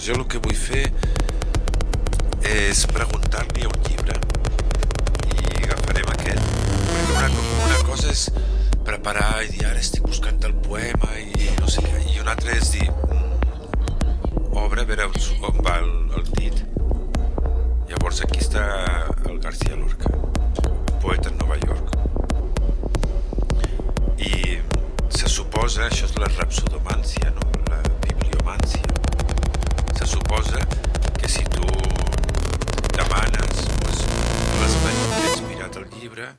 jo el que vull fer és preguntar-li a un llibre i agafarem aquest, perquè una, una cosa és preparar i dir ara estic buscant el poema i no sé què, i una altra és dir obre a veure on va el, el dit. Llavors aquí està el García Lorca, poeta en Nova York, i se suposa, això és la rapsodomància, no? La bibliomància. Se suposa que si tu demanes doncs, les maneres que ets mirat el llibre,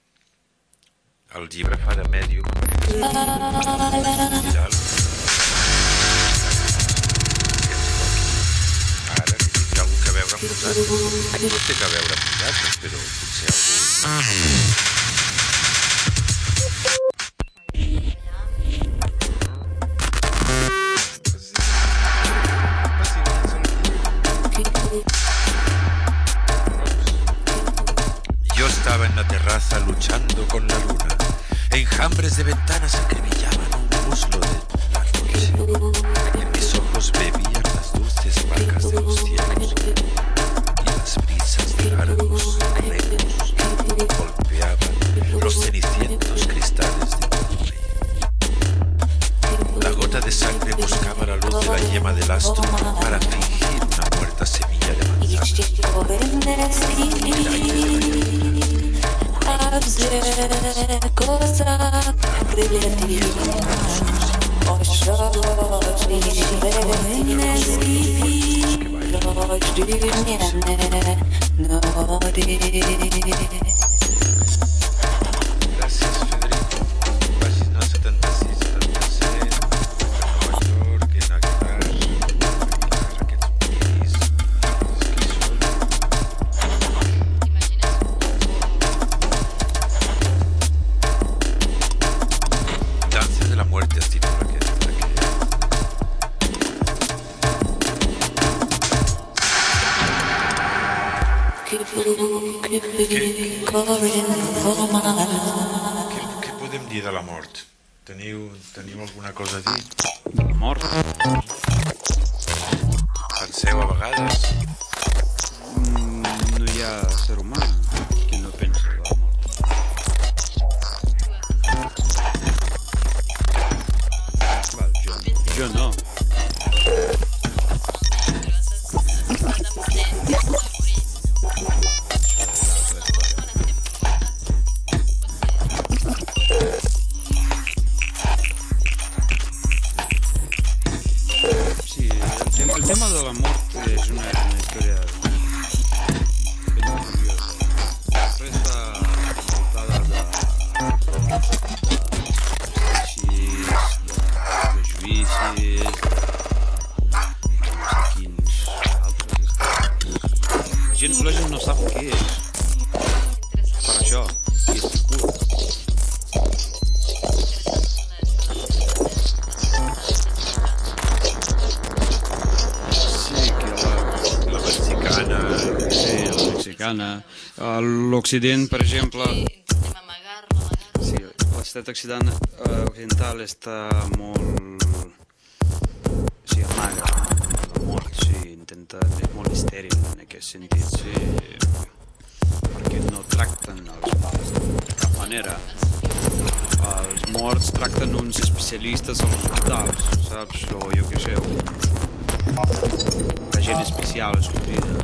el llibre fa de mèdium. Ara que tindrà algú que veure amb nosaltres. No té que veure amb nosaltres, però potser algú... En la terraza luchando con la luna, enjambres de ventanas acribillaban un muslo de la noche, y en mis ojos bebían las dulces vacas de los cielos, y las brisas de largos recos golpeaban los cenicientos cristales de tu rey. La gota de sangre buscaba la luz de la yema del astro para fingir una muerta semilla de manzana. El aire de la lluvia cosa brillanti Gràcies, Federico. Pàgina setanta-sis, setanta-set, Nova York, en Aguilar, aquests motivis, que són... Danza de la muerte es títol aquest. Què, què podem dir de la mort? Teniu, teniu alguna cosa a dir? De la mort? Penseu a vegades? Mm, no hi ha ser humà que no pensa de la mort. Val, jo, jo no. Sí, el tema, el tema de la mort és una, una història ben curiosa. Després està envoltada de prejudicis, de judicis, de no sé quins altres estats. La gent, la gent no sap què és. Per això, i és curt. A l'Occident, per exemple, sí, l'estat occidental, occidental està molt... sí, amaga la mort, sí, intenta... és molt estèril en aquest sentit, sí, perquè no tracten els morts de cap manera. Els morts tracten uns especialistes als hospitals, saps? O jo què sé, la gent especial escollida.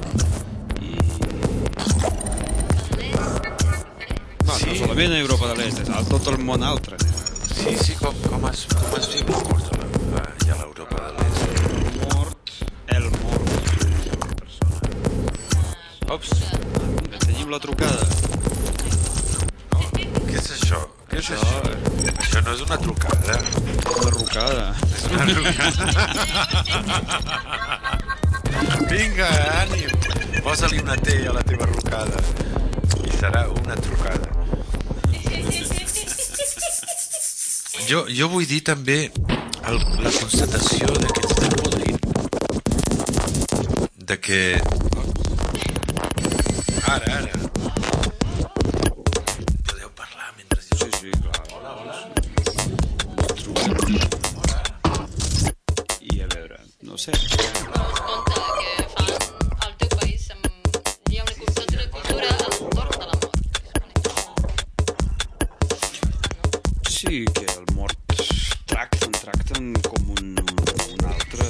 No, sí. No solament a Europa de l'Est, a tot el món altre. Sí, sí, com, com es, com es diu el mort a, a l'Europa de l'Est? Mort, el mort, la persona. Ops. Ja tenim la trucada. No, què és això? Què és això? Això, això no és una trucada. És una rucada. És una rucada. Vinga, ànim. Posa-li una T a la teva rucada. I serà una trucada. Jo, jo vull dir també el, la constatació de que ens estem podrint. De que... Ara, ara. Podeu parlar mentre jo... Sí, sí, clar. Hola, hola. I a veure, no cert. Però es compta que fan al teu país amb... hi ha una cultura, una cultura a l'entorn de la mort. Sí, que el mort tracten, tracten com un, un altre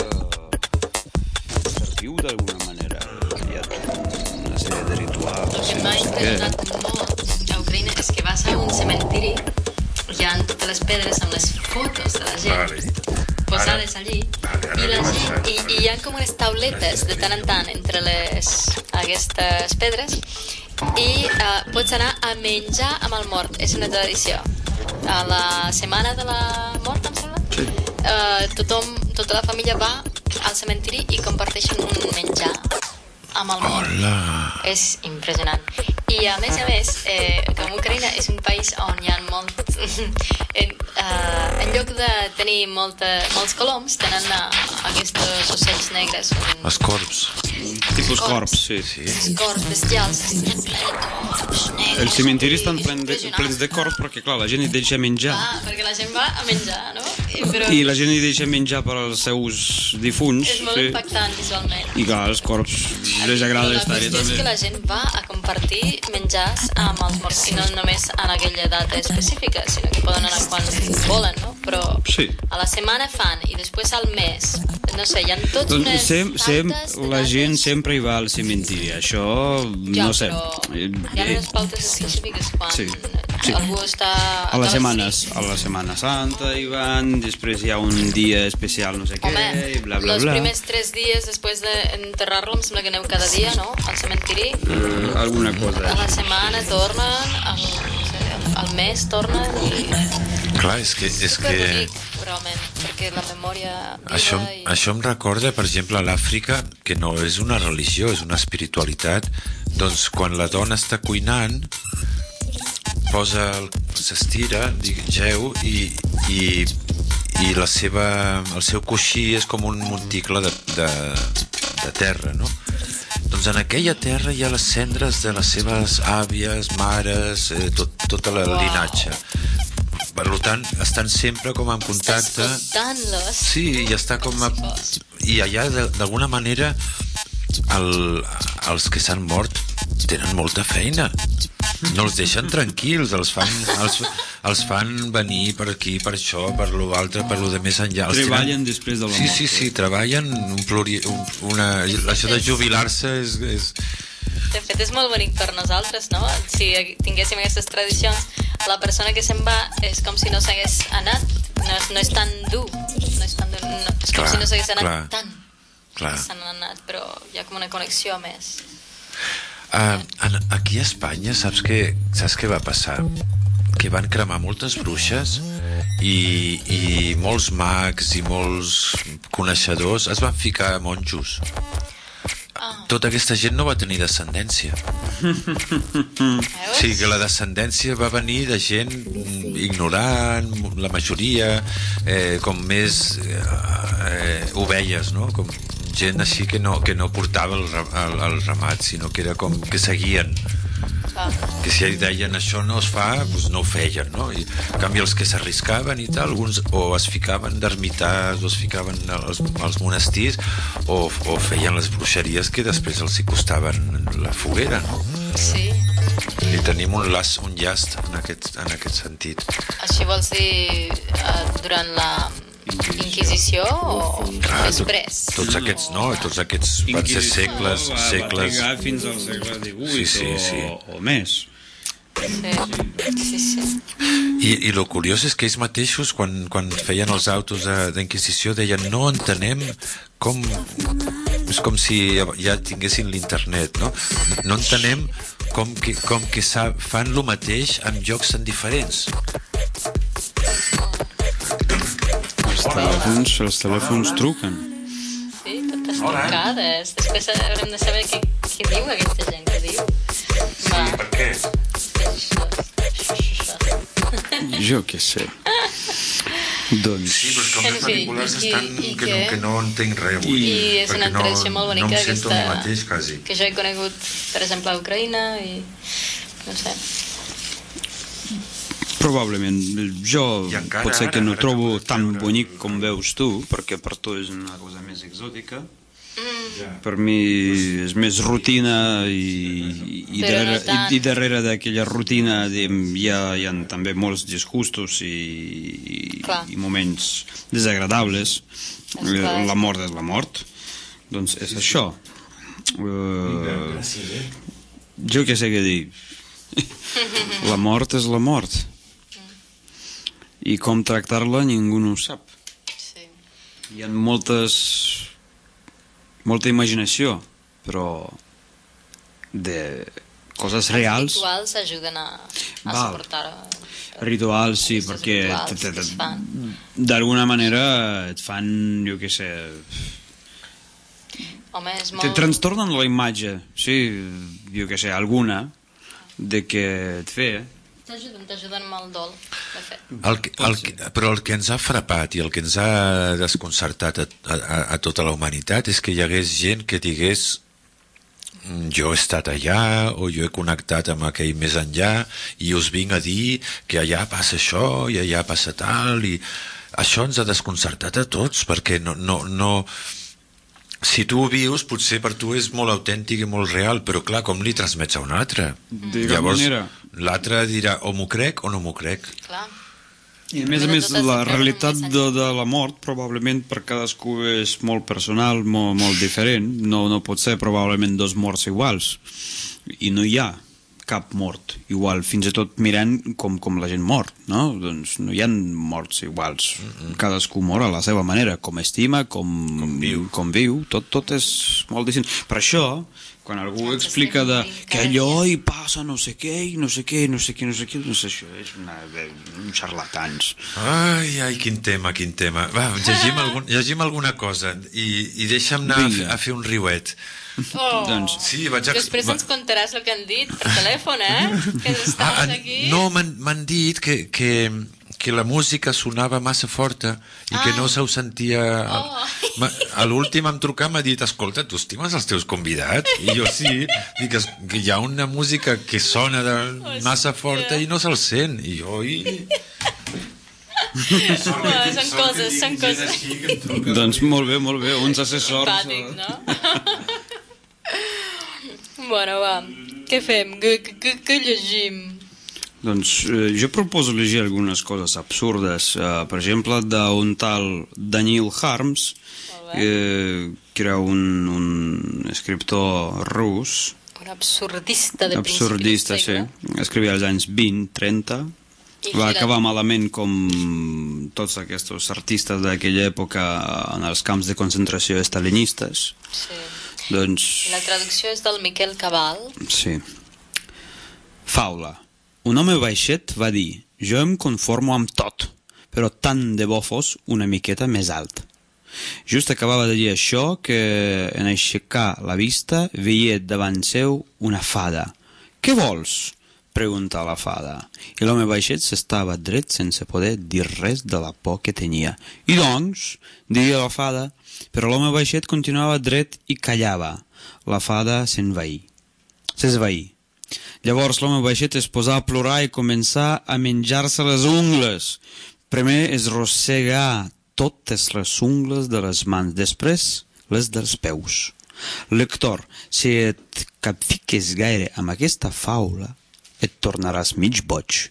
ser viu d'alguna manera. Hi ha una sèrie de rituals. El que m'ha no sé què. impressionat molt a Ucraïna és que vas a un cementiri, hi ha totes les pedres amb les fotos de la gent Vale. posades Ara- allí, vale, ara i, la anem a gent, i, saber. i hi ha com unes tauletes de tant en tant entre les, aquestes pedres, i uh, pots anar a menjar amb el mort. És una tradició. A la setmana de la mort, em sembla, Sí. uh, tothom, tota la família va al cementiri i comparteixen un menjar amb el mort. Hola. És impressionant. I a més a més, eh, com Ucraïna és un país on hi ha molt... en, uh, en lloc de tenir molta, molts coloms, tenen uh, aquests ocells negres. Un, Els corps. Tipus corps, sí. Sí. uns corps bestials que estan plens de corps negres. Els cementiris estan És plens de, impressionant. plens de corps perquè, clar, la gent hi deixa menjar. Ah, perquè la gent va a menjar, no? I, però I la gent hi deixa menjar per als seus difunts. és molt sí. impactant visualment. I clar, els corps les agrada La estar-hi qüestió és també. que la gent va a compartir menjars amb els morts, i no només en aquella data específica, sinó que poden anar quan volen, no? Però Sí. a la setmana fan, i després al mes, no sé, hi ha tots Doncs unes sem, sem, pautes de la gent dates. sempre hi va al cementiri. Això, Ja, no sé. però Eh, hi ha unes pautes específiques quan Sí, sí. algú està... A les setmanes, a la Setmana Santa hi van, després hi ha un dia especial no sé què, Home, i bla bla els bla. primers tres dies després d'enterrar-lo, em sembla que aneu cada dia, no?, al cementiri. Eh, alguna A cosa. la setmana tornen, al, no sé, al mes tornen, i... Clar, és que... És que... Superbonic, realment, perquè la memòria viva Això, i... això em recorda, per exemple, a l'Àfrica, que no és una religió, és una espiritualitat, doncs quan la dona està cuinant, posa el, s'estira, dic, geu, i, i, i la seva, el seu coixí és com un monticle de, de, de terra, no? Doncs en aquella terra hi ha les cendres de les seves àvies, mares, eh, tot, tot el Uau. linatge. Per tant, estan sempre com en Està contacte. escoltant-los. Sí, i està com a... Si fos. I allà, de- d'alguna manera, el, els que s'han mort tenen molta feina. No els deixen tranquils, els fan, els, els fan venir per aquí, per això, per lo altre, per lo de més enllà. Els Treballen tenen- després de la sí, mort, Sí, sí, eh? treballen un pluri, un, una... Això de jubilar-se és... és... De fet, és molt bonic per nosaltres, no? Si tinguéssim aquestes tradicions, la persona que se'n va és com si no s'hagués anat. No és, no és tan dur. No és, tan dur. No, és com Clar, si no s'hagués anat clar. tant. Clar. S'han anat, però hi ha com una connexió més. Uh, aquí a Espanya, saps què, saps què va passar? Que van cremar moltes bruixes i, i molts mags i molts coneixedors es van ficar a monjos. Ah. Tota aquesta gent no va tenir descendència. Veus? Sí, que la descendència va venir de gent ignorant, la majoria, eh, com més eh, ovelles, no? Com gent així que no, que no portava el, ra- el, el ramat, sinó que era com que seguien. Ah. Que si ells deien això no es fa, doncs no ho feien, no? I, en canvi, els que s'arriscaven i tal, alguns o es ficaven d'ermitars o es ficaven als, als monestirs o, o feien les bruixeries que després els hi costaven la foguera, no? Sí. I tenim un, las, un llast en aquest, en aquest sentit. Així vols dir uh, durant la Inquisició o Clar, després? tot, tots aquests, no? Tots aquests van ser segles, va, segles... Va trigar fins al segle divuit Sí, sí, sí. O, o més. Sí, sí, sí. I, i lo curiós és que ells mateixos, quan, quan feien els autos de- d'Inquisició, deien no entenem com... És com si ja tinguessin l'internet, no? No entenem com que, com que sa- fan lo mateix en llocs tan diferents. Els telèfons, els telèfons truquen. Sí, totes trucades. Després haurem de saber què, què diu aquesta gent, què diu. Va. Per què? Jo què sé. Doncs... Sí, però és que En els fi, particulars i- estan i que, no, què? que no entenc res. I és una tradició molt bonica no em sento aquesta, el mateix, quasi. que jo he conegut, per exemple, a Ucraïna i no sé. Probablement. Jo encara potser ara, que no ara trobo que tan veure- bonic com veus tu, perquè per tu és una cosa més exòtica. Ja. Per mi és més rutina i, i, Però darrere, no tant. i, i darrere d'aquella rutina diguem, hi, ha, hi ha també molts disgustos i, i, Clar. i moments desagradables. Esclar. La mort és la mort. Doncs és això. Uh, Gràcies, eh? jo què sé què dir. La mort és la mort. I com tractar-la ningú no ho sap. Sí. Hi ha moltes... molta imaginació, però de coses reals. Els rituals ajuden a, a Val. suportar... Rituals, sí, Aquests perquè rituals te- te- que es fan. d'alguna manera et fan, jo què sé, Home, és te molt... trastornen la imatge, sí, jo què sé, alguna, de què et fer. T'ajuden, t'ajuden amb el dol, de fet. El que, el que, però el que ens ha frapat i el que ens ha desconcertat a, a, a tota la humanitat és que hi hagués gent que digués "Mm, jo he estat allà o jo he connectat amb aquell més enllà i us vinc a dir que allà passa això i allà passa tal i això ens ha desconcertat a tots perquè no, no, no si tu ho vius potser per tu és molt autèntic i molt real, però clar, com li transmets a un altre? De cap manera. L'altre dirà o m'ho crec o no m'ho crec. Clar. I a més a Però més, totes la tenen un realitat de, missatge. de la mort probablement per cadascú és molt personal, molt, molt diferent. No, no pot ser probablement dos morts iguals. I no hi ha cap mort igual, fins i tot mirant com, com la gent mor, no? Doncs no hi ha morts iguals. Mm-hmm. Cadascú mor a la seva manera, com estima, com, Com viu. com viu. Tot, tot és molt distinct. Per això, quan algú Ja, explica de, estem que cada allò dia. hi passa no sé què, i no sé què, no sé què, no sé què, doncs això és una, un xarlatans. Ai, ai, quin tema, quin tema. Va, llegim, algun, llegim alguna cosa i, i deixa'm anar a, Vinga. fer- a fer un riuet. Oh. Doncs- Sí, vaig a... Després va- ens contaràs el que han dit per telèfon, eh? Que estaves Ah, aquí. no, m'han m'han dit que, que, que la música sonava massa forta i que Ah. no se ho sentia... Oh. Ma- A l'últim em trucar m'ha dit, escolta, tu estimes els teus convidats? I jo sí, dic "Es- que hi ha una música que sona de massa forta i no se'l sent. I jo... I... Home, són coses, són coses. Doncs molt bé, molt bé, uns assessors... Simpàtic, no? Bueno, va. Què fem? Què, què, què llegim? Doncs eh, jo proposo llegir algunes coses absurdes. Eh, per exemple, d'un tal Daniel Harms, Molt bé. eh, que era un, un escriptor rus, Un absurdista de absurdista, principi sí. del segle. Escrivia als anys vint, trenta. I Va gira- acabar malament com tots aquests artistes d'aquella època en els camps de concentració stalinistes. Sí. Doncs... I la traducció és del Miquel Cabal. Sí. Faula. Un home baixet va dir: jo em conformo amb tot, però tant de bo fos una miqueta més alt. Just acabava de dir això que en aixecar la vista veia davant seu una fada. Què vols? Pregunta la fada. I l'home baixet s'estava dret sense poder dir res de la por que tenia. I doncs, diria la fada, però l'home baixet continuava dret i callava. La fada s'envaí. S'esvaí. Llavors l'home baixet es posà a plorar i començà a menjar-se les ungles. Primer es rossegar totes les ungles de les mans, després les dels peus. Lector, si et capfiques gaire amb aquesta faula, et tornaràs mig boig.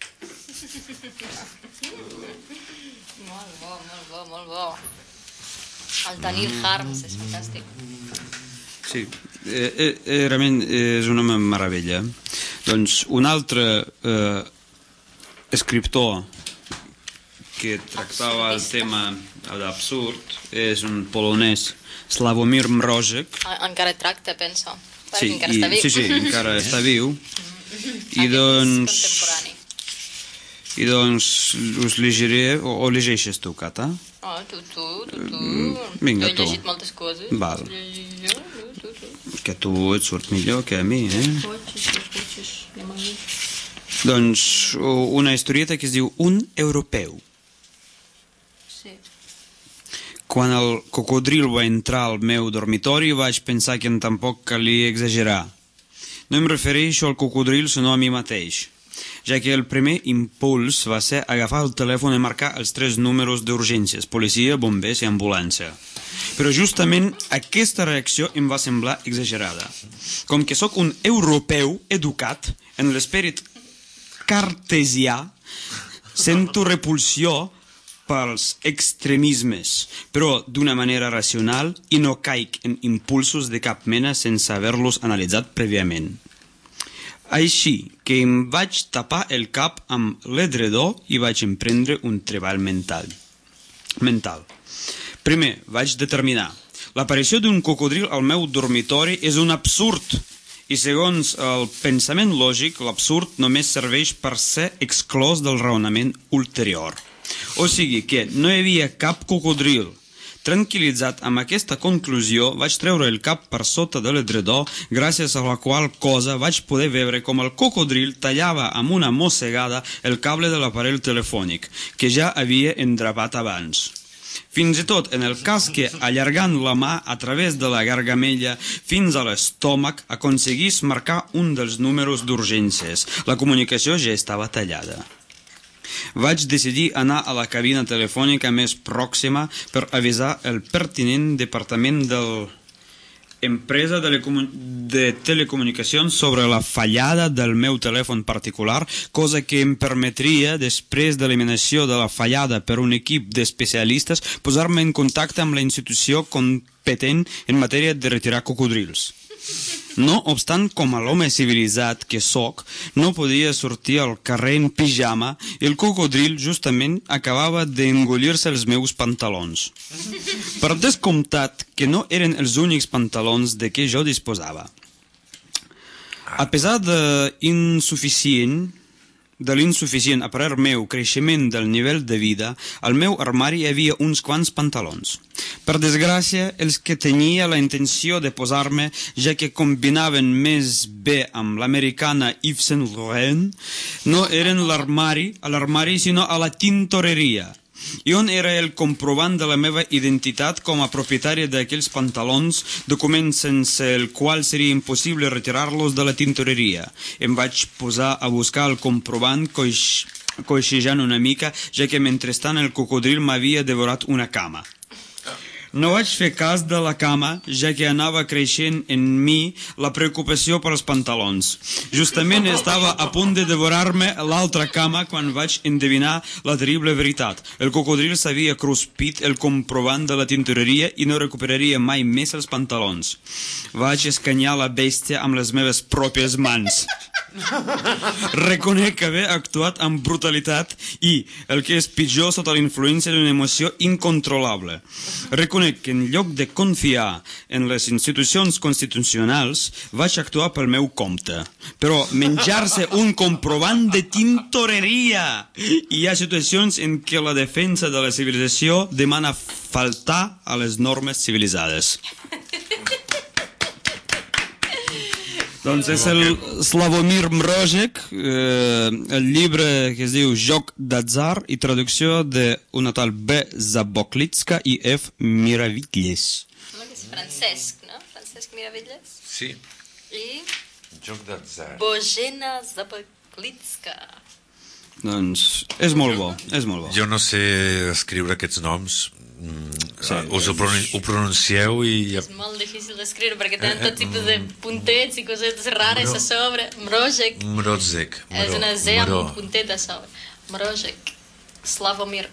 Molt bo, molt bo, molt bo. El Daniel Harms és fantàstic. Sí, eh, eh, realment és un home meravella. Doncs un altre eh, escriptor que tractava el tema d'absurd és un polonès, Sławomir Mrożek. Ah, encara tracta, penso. Perquè Sí, encara i, està viu. sí, sí, encara està viu. I Aquest doncs, és contemporani. i doncs us llegiré, o, o llegeixes tu, Cata? Oh, tu, tu, tu, tu. vinga, tu. he tu. llegit moltes coses. Val. Llegir jo, tu, tu, tu. Que tu et surt millor que a mi, eh? Cotxes, cotxes, anem aquí. Doncs u- una historieta que es diu Un europeu. Sí. Quan el cocodril va entrar al meu dormitori vaig pensar que en tampoc calia exagerar. No em refereixo al cocodril, sinó a mi mateix. ja que el primer impuls va ser agafar el telèfon i marcar els tres números d'urgències, policia, bombers i ambulància. Però justament aquesta reacció em va semblar exagerada. Com que sóc un europeu educat en l'esperit cartesià, sento repulsió pels extremismes, però d'una manera racional i no caic en impulsos de cap mena sense haver-los analitzat prèviament. Així que em vaig tapar el cap amb l'edredó i vaig emprendre un treball mental. mental. Primer, vaig determinar. L'aparició d'un cocodril al meu dormitori és un absurd i segons el pensament lògic, l'absurd només serveix per ser exclòs del raonament ulterior. O sigui que no hi havia cap cocodril. Tranquil·litzat amb aquesta conclusió, vaig treure el cap per sota de l'edredó, gràcies a la qual cosa vaig poder veure com el cocodril tallava amb una mossegada el cable de l'aparell telefònic, que ja havia endrapat abans. Fins i tot en el cas que, allargant la mà a través de la gargamella fins a l'estómac, aconseguís marcar un dels números d'urgències. La comunicació ja estava tallada. Vaig decidir anar a la cabina telefònica més pròxima per avisar el pertinent departament de l'empresa de, de telecomunicacions sobre la fallada del meu telèfon particular, cosa que em permetria, després de l'eliminació de la fallada per un equip d'especialistes, posar-me en contacte amb la institució competent en matèria de retirar cocodrils. No obstant, com a l'home civilitzat que sóc, no podia sortir al carrer en pijama i el cocodril justament acabava d'engollir-se els meus pantalons. Per descomptat que no eren els únics pantalons de què jo disposava. A pesar de insuficient, de l'insuficient, a parer meu, creixement del nivell de vida, al meu armari hi havia uns quants pantalons. Per desgràcia, els que tenia la intenció de posar-me, ja que combinaven més bé amb l'americana Yves Saint Laurent, no eren l'armari, a l'armari, sinó a la tintoreria. I on era el comprovant de la meva identitat com a propietari d'aquells pantalons, document sense el qual seria impossible retirar-los de la tintoreria. Em vaig posar a buscar el comprovant coix... coixejant una mica, ja que mentrestant el cocodril m'havia devorat una cama. No vaig fer cas de la cama, ja que anava creixent en mi la preocupació per als pantalons. Justament estava a punt de devorar-me l'altra cama quan vaig endevinar la terrible veritat. El cocodril s'havia cruspit el comprovant de la tintoreria i no recuperaria mai més els pantalons. Vaig escanyar la bèstia amb les meves pròpies mans. Reconec haver actuat amb brutalitat i, el que és pitjor, sota la influència d'una emoció incontrolable. Reconec que en lloc de confiar en les institucions constitucionals, vaig actuar pel meu compte. Però menjar-se un comprovant de tintoreria! Hi ha situacions en què la defensa de la civilització demana faltar a les normes civilitzades. Doncs és el Slavomir Mrožek, eh, el llibre que es diu Joc d'atzar i traducció d'una tal B. Zaboklitska i F. Miravitlles. Sembla que és Francesc, no? Francesc Miravitlles. Sí. I Joc d'atzar. Bojena Zaboklitska. Doncs és molt bo, és molt bo. Jo no sé escriure aquests noms. Sí. Us ho, pronun ho pronuncieu i... És molt difícil d'escriure perquè tenen tot tipus de puntets i cosetes rares a sobre. Mrožek. Mrožek. És una Z amb un puntet a sobre. Mrožek. Slavomir.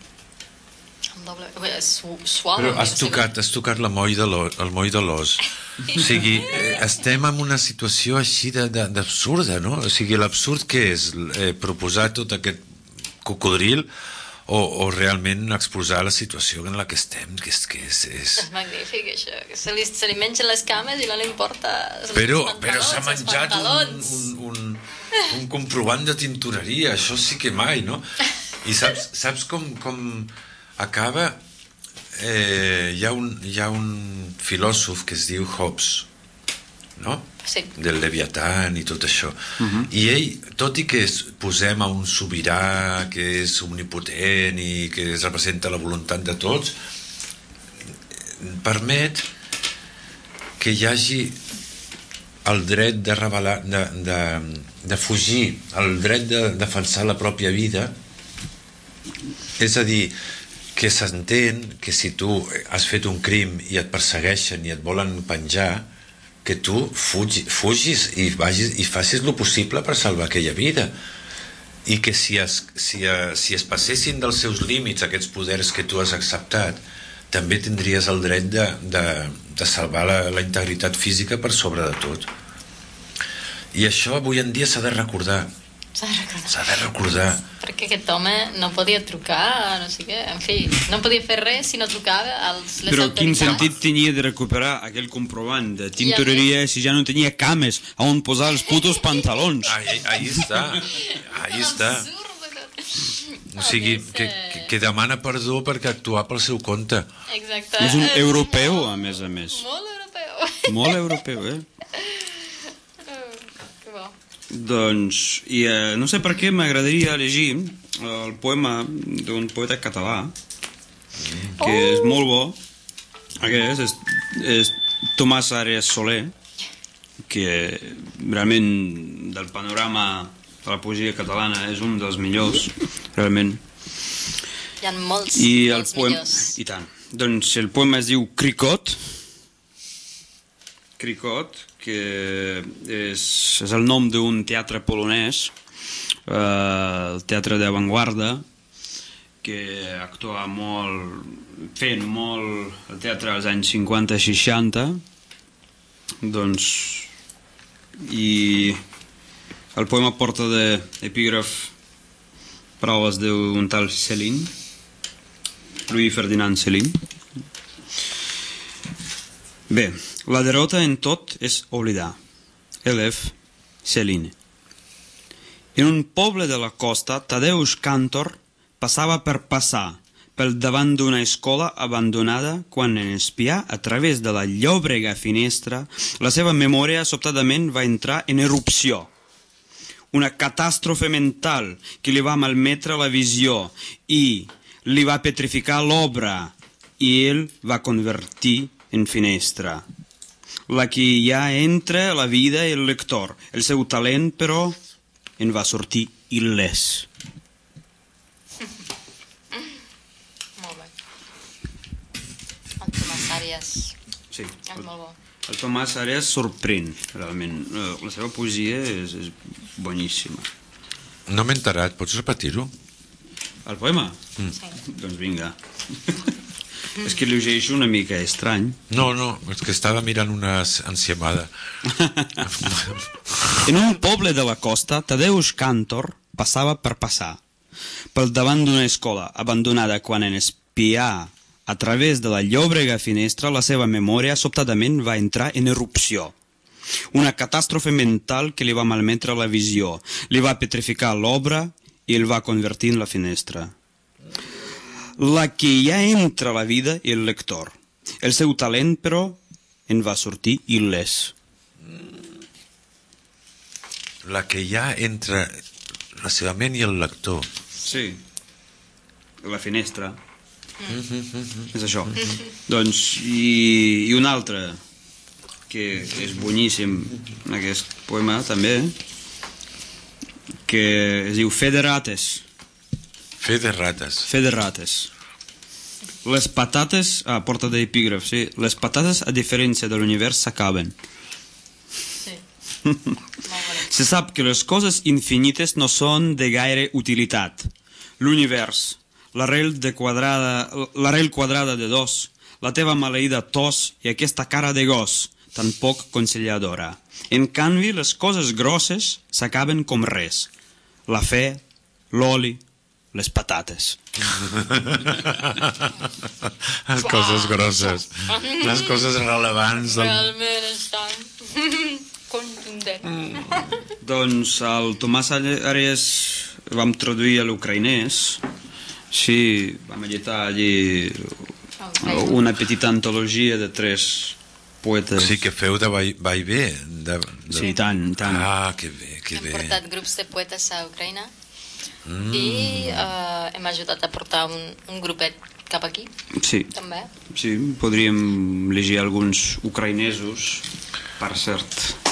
Però has tocat, has tocat el moll de l'os. O sigui, estem en una situació així d'absurda, no? O sigui, l'absurd què és? Eh, proposar tot aquest cocodril o, o realment exposar la situació en la que estem, que és... Que és, és... és magnífic, això, que se li, se li mengen les cames i no li importa... Però, però s'ha menjat un, un, un, un comprovant de tintoreria, això sí que mai, no? I saps, saps com, com acaba? Eh, hi, ha un, hi ha un filòsof que es diu Hobbes, no? Sí. Del Leviatán i tot això. Uh-huh. I ell, tot i que es posem a un sobirà que és omnipotent i que es representa la voluntat de tots, permet que hi hagi el dret de revelar, de, de, de fugir, el dret de defensar la pròpia vida. És a dir, que s'entén que si tu has fet un crim i et persegueixen i et volen penjar, que tu fugi, fugis i, vagis, i facis el possible per salvar aquella vida, i que si es, si, si es passessin dels seus límits aquests poders que tu has acceptat, també tindries el dret de, de, de salvar la, la integritat física per sobre de tot. I això avui en dia s'ha de recordar. S'ha de recordar. S'ha de recordar. Perquè aquest home no podia trucar, no sé què, en fi, no podia fer res si no trucava als les Però autoritats. quin sentit tenia de recuperar aquell comprovant de tintoreria si ja no tenia cames a on posar els putos pantalons? Ahí, ahí està. Ahí està. O sigui, que, que, que demana perdó perquè actuar pel seu compte. Exacte. És un europeu, a més a més. Molt europeu. Molt europeu, eh? Que bo. Doncs, i eh, no sé per què m'agradaria llegir el poema d'un poeta català, que oh. és molt bo. Aquest és, és Tomàs Àreas Soler, que realment del panorama de la poesia catalana és un dels millors, realment. Hi ha molts, I el molts poema, millors. I tant. Doncs el poema es diu Cricot. Cricot, que és, és el nom d'un teatre polonès, eh, el teatre d'avantguarda, que actua molt, fent molt el teatre als anys cinquanta seixanta, doncs, i el poema porta d'epígraf paraules d'un tal Céline, Louis Ferdinand Céline. Bé, la derrota en tot és oblidar. Elef Céline. En un poble de la costa, Tadeusz Kantor passava per passar pel davant d'una escola abandonada quan en espiar a través de la llòbrega finestra la seva memòria sobtadament va entrar en erupció. Una catàstrofe mental que li va malmetre la visió i li va petrificar l'obra i ell va convertir en finestra. La que hi ha entre la vida i el lector. El seu talent, però, en va sortir il·lès. Molt bé. El Tomàs Àreas. Sí. És molt bo. El Tomàs Àreas sorprèn, realment. La seva poesia és, és boníssima. No m'he enterat, pots repetir-ho? El poema? Mm. Sí. Doncs vinga. És que llegeixo una mica estrany. No, no, és que estava mirant una enciamada. En un poble de la costa, Tadeusz Kantor passava per passar pel davant d'una escola abandonada quan en espiar a través de la llòbrega finestra la seva memòria sobtadament va entrar en erupció. Una catàstrofe mental que li va malmetre la visió, li va petrificar l'obra i el va convertir en la finestra. La que hi ha entre la vida i el lector. El seu talent, però, en va sortir il·lès. La que hi ha entre la seva ment i el lector. Sí. La finestra. Mm-hmm. És això. Mm-hmm. Doncs, i, i un altre, que és boníssim, en aquest poema, també, que es diu Fe de rates. Fe de rates. Fe de rates. Les patates, ah, porta d'epígraf, sí. Les patates, a diferència de l'univers, s'acaben. Sí. Molt bonic. Se sap que les coses infinites no són de gaire utilitat. L'univers, l'arrel de quadrada, l'arrel quadrada de dos, la teva maleïda tos i aquesta cara de gos, tan poc conselladora. En canvi, les coses grosses s'acaben com res. La fe, l'oli, les patates. Les coses grosses. Les coses rellevants. Del... Realment estan contundents. Doncs el Tomàs Àreas vam traduir a l'ucraïnès. Sí, vam editar allí una petita antologia de tres poetes. Sí, que feu de vai, vai bé. De, de... Sí, tant, tant. Ah, que bé, que Hem bé. portat grups de poetes a Ucraïna Mm. i uh, hem ajudat a portar un, un grupet cap aquí, Sí, també. sí, podríem llegir alguns ucraïnesos, per cert,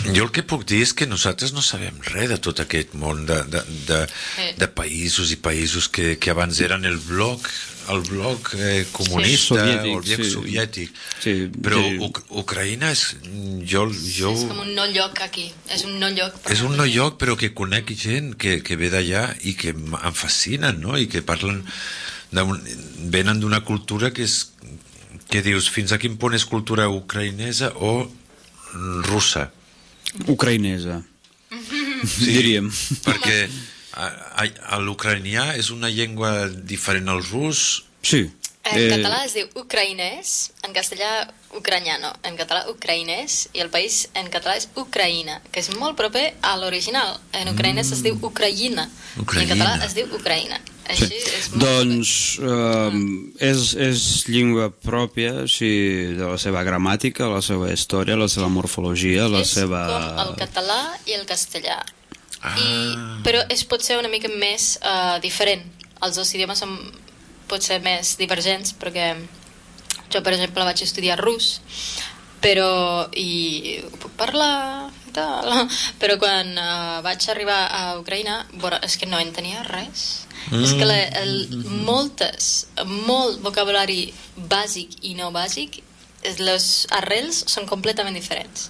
Jo el que puc dir és que nosaltres no sabem res de tot aquest món de, de, de, de països i països que, que abans eren el bloc el bloc eh, comunista Soviètic, o el bloc sí. soviètic. Sí, però sí. Uc Ucraïna és jo, jo És com un no lloc aquí, és un no lloc. és un no lloc però que conec gent que, que ve d'allà i que m- em fascinen, no? I que parlen d'un- venen d'una cultura que és que dius fins a quin punt és cultura ucraïnesa o russa. Ucraïnesa, Sí, diríem. perquè a, a, a l'ucraïnià és una llengua diferent al rus. Sí. En Eh, català es diu ucraïnès, en castellà ucraniano, en català ucraïnès, i el país en català és Ucraïna, que és molt proper a l'original. En ucraïnès es diu Ucraïna, i en Ucraïna. català es diu Ucraïna. Així és molt Doncs eh, és, és llengua pròpia, sí, de la seva gramàtica, la seva història, la seva morfologia, la és seva... com el català i el castellà. Ah. I, però és pot ser una mica més uh, diferent. Els dos idiomes són potser més divergents, perquè jo, per exemple, vaig estudiar rus, però i ho puc parlar i tal, però quan uh, vaig arribar a Ucraïna, bueno, és que no entenia res. Mm. És que la, el, moltes, molt vocabulari bàsic i no bàsic, les arrels són completament diferents.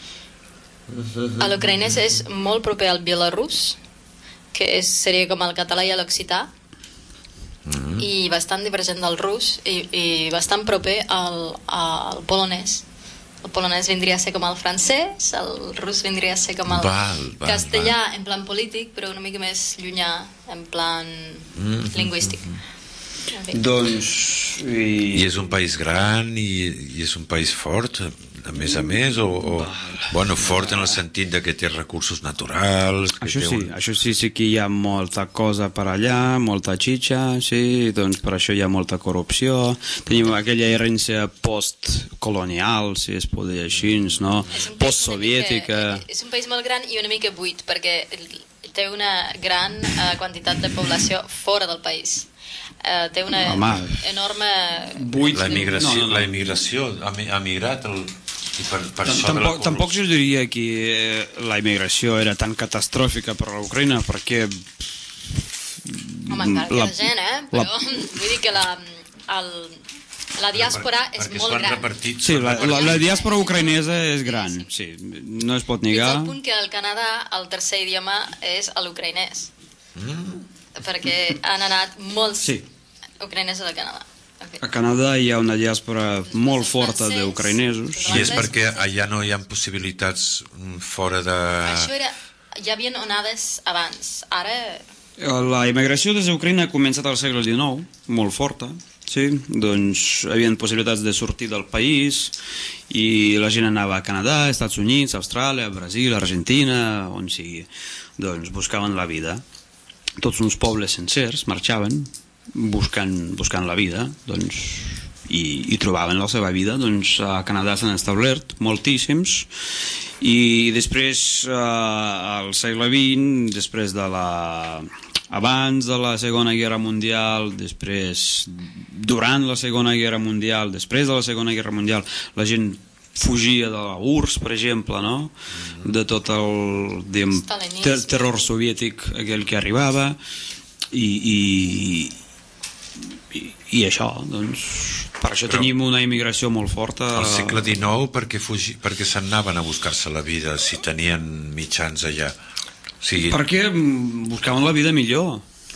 A l'ucraïnès és molt proper al bielorús, que és, seria com el català i l'occità, mm. i bastant divergent del rus, i, i bastant proper al, al polonès. El polonès vindria a ser com el francès, el rus vindria a ser com el Val, val, castellà en plan polític, però una mica més llunyà en plan Mm, lingüístic. En fi. Doncs... I I... és un país gran i, i és un país fort, a més a més, o, o bueno, fort en el sentit de que té recursos naturals. Que Això té sí, un... això sí, sí que hi ha molta cosa per allà, molta xitxa, sí, doncs per això hi ha molta corrupció. Tenim aquella herència postcolonial, si es pot dir així, no? És un país una Postsoviètica. mica- És un país molt gran i una mica buit, perquè té una gran uh, quantitat de població fora del país. Uh, té una Home. enorme... Buit. La immigració, No, no, no. la immigració ha, mi- ha migrat el, i per, per Tam- això de la Tampoc, tampoc corrupció. jo diria que eh, la immigració era tan catastròfica per a l'Ucraïna, perquè Home, encara la- queda gent, eh? la- Però vull dir que la, el, la diàspora és Perquè molt s'ho han gran. repartit, sí, s'ho han la, repartit. la, la diàspora ucraïnesa és gran, sí, no es pot Fins negar. al punt que al Canadà el tercer idioma és l'ucraïnès. Mm. Perquè han anat molts Sí. ucraïnesos al Canadà. En fi. A Canadà hi ha una diàspora molt forta francès, d'ucraïnesos. I és perquè allà no hi ha possibilitats mm, fora de... Això era... Hi havia onades abans. Ara... La immigració des d'Ucraïna ha començat al segle dinou, molt forta, sí, doncs hi havia possibilitats de sortir del país i la gent anava a Canadà, Estats Units, Austràlia, Brasil, Argentina, on sigui, doncs buscaven la vida. Tots uns pobles sencers marxaven buscant, buscant la vida, doncs, i, i trobaven la seva vida. Doncs a Canadà s'han establert moltíssims, i després, eh, al segle vint, després de la... abans de la Segona Guerra Mundial, després durant la Segona Guerra Mundial, després de la Segona Guerra Mundial, la gent fugia de la U R S S, per exemple, no? De tot el diguem, Stalinisme. ter terror soviètic aquell que arribava, i, i, i, i això, doncs, per això Però- tenim una immigració molt forta. Al segle dinou perquè, fugi, perquè s'anaven a buscar-se la vida si tenien mitjans allà. O sigui, Perquè mm, buscaven la vida millor,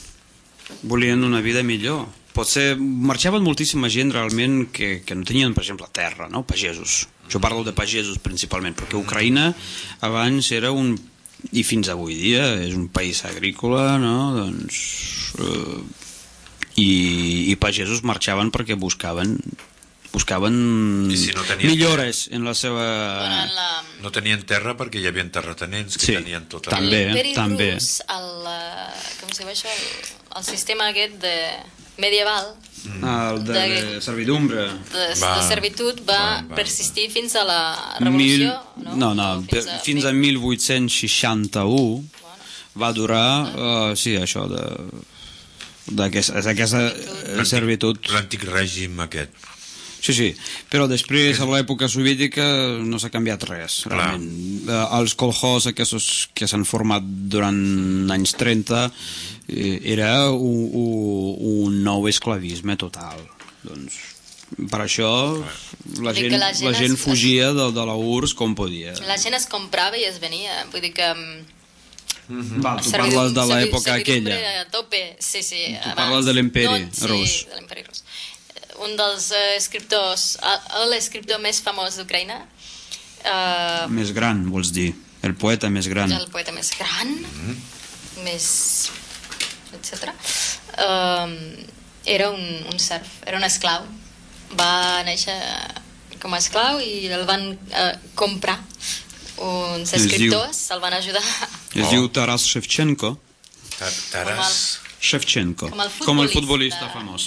volien una vida millor. Potser marxaven moltíssima gent realment que, que no tenien, per exemple, terra, no? Pagesos. Jo parlo de pagesos principalment, perquè Ucraïna abans era un, i fins avui dia és un país agrícola, no? Doncs, eh, i, i pagesos marxaven perquè buscaven buscaven I si no tenien- millores en la seva... Durant la... no tenien terra perquè hi havia terratenents que Sí, tenien tota també. L'imperi també. rus, el, eh, com es diu això, el, el sistema aquest de medieval El de, De- de servidumbre. de, Va, de servitud va, va, va, persistir fins a la Mil, revolució, no, no, O fins, a, fins a mil vuit-cents seixanta-u va durar, uh, sí, això de d'aquesta aquesta eh, servitud. l'antic règim aquest. Sí, sí, però després a l'època soviètica no s'ha canviat res, realment. Eh, els kolkhos aquests que s'han format durant anys trenta eh, era un, un, un nou esclavisme total. Doncs per això la Vull dir gent, que la gent la gent es- fugia de, de la U R S com podia. La gent es comprava i es venia. Vull dir que... mm, Val, tu servidum- parles de servi- l'època servidumbre aquella. a tope, sí, sí. Tu abans. parles de l'imperi No, rus. Sí, de l'imperi rus. Un dels eh, escriptors, el- l'escriptor més famós d'Ucraïna, eh, Més gran, vols dir. El poeta més gran. el poeta més gran, més... etcètera. Eh, era un, un serf, era un esclau. Va néixer com a esclau i el van eh, comprar uns Es diu- escriptors, el van ajudar. Es Oh. diu Taras Shevchenko. Ta- Taras... Shevchenko. Com el Com el futbolista. futbolista famós.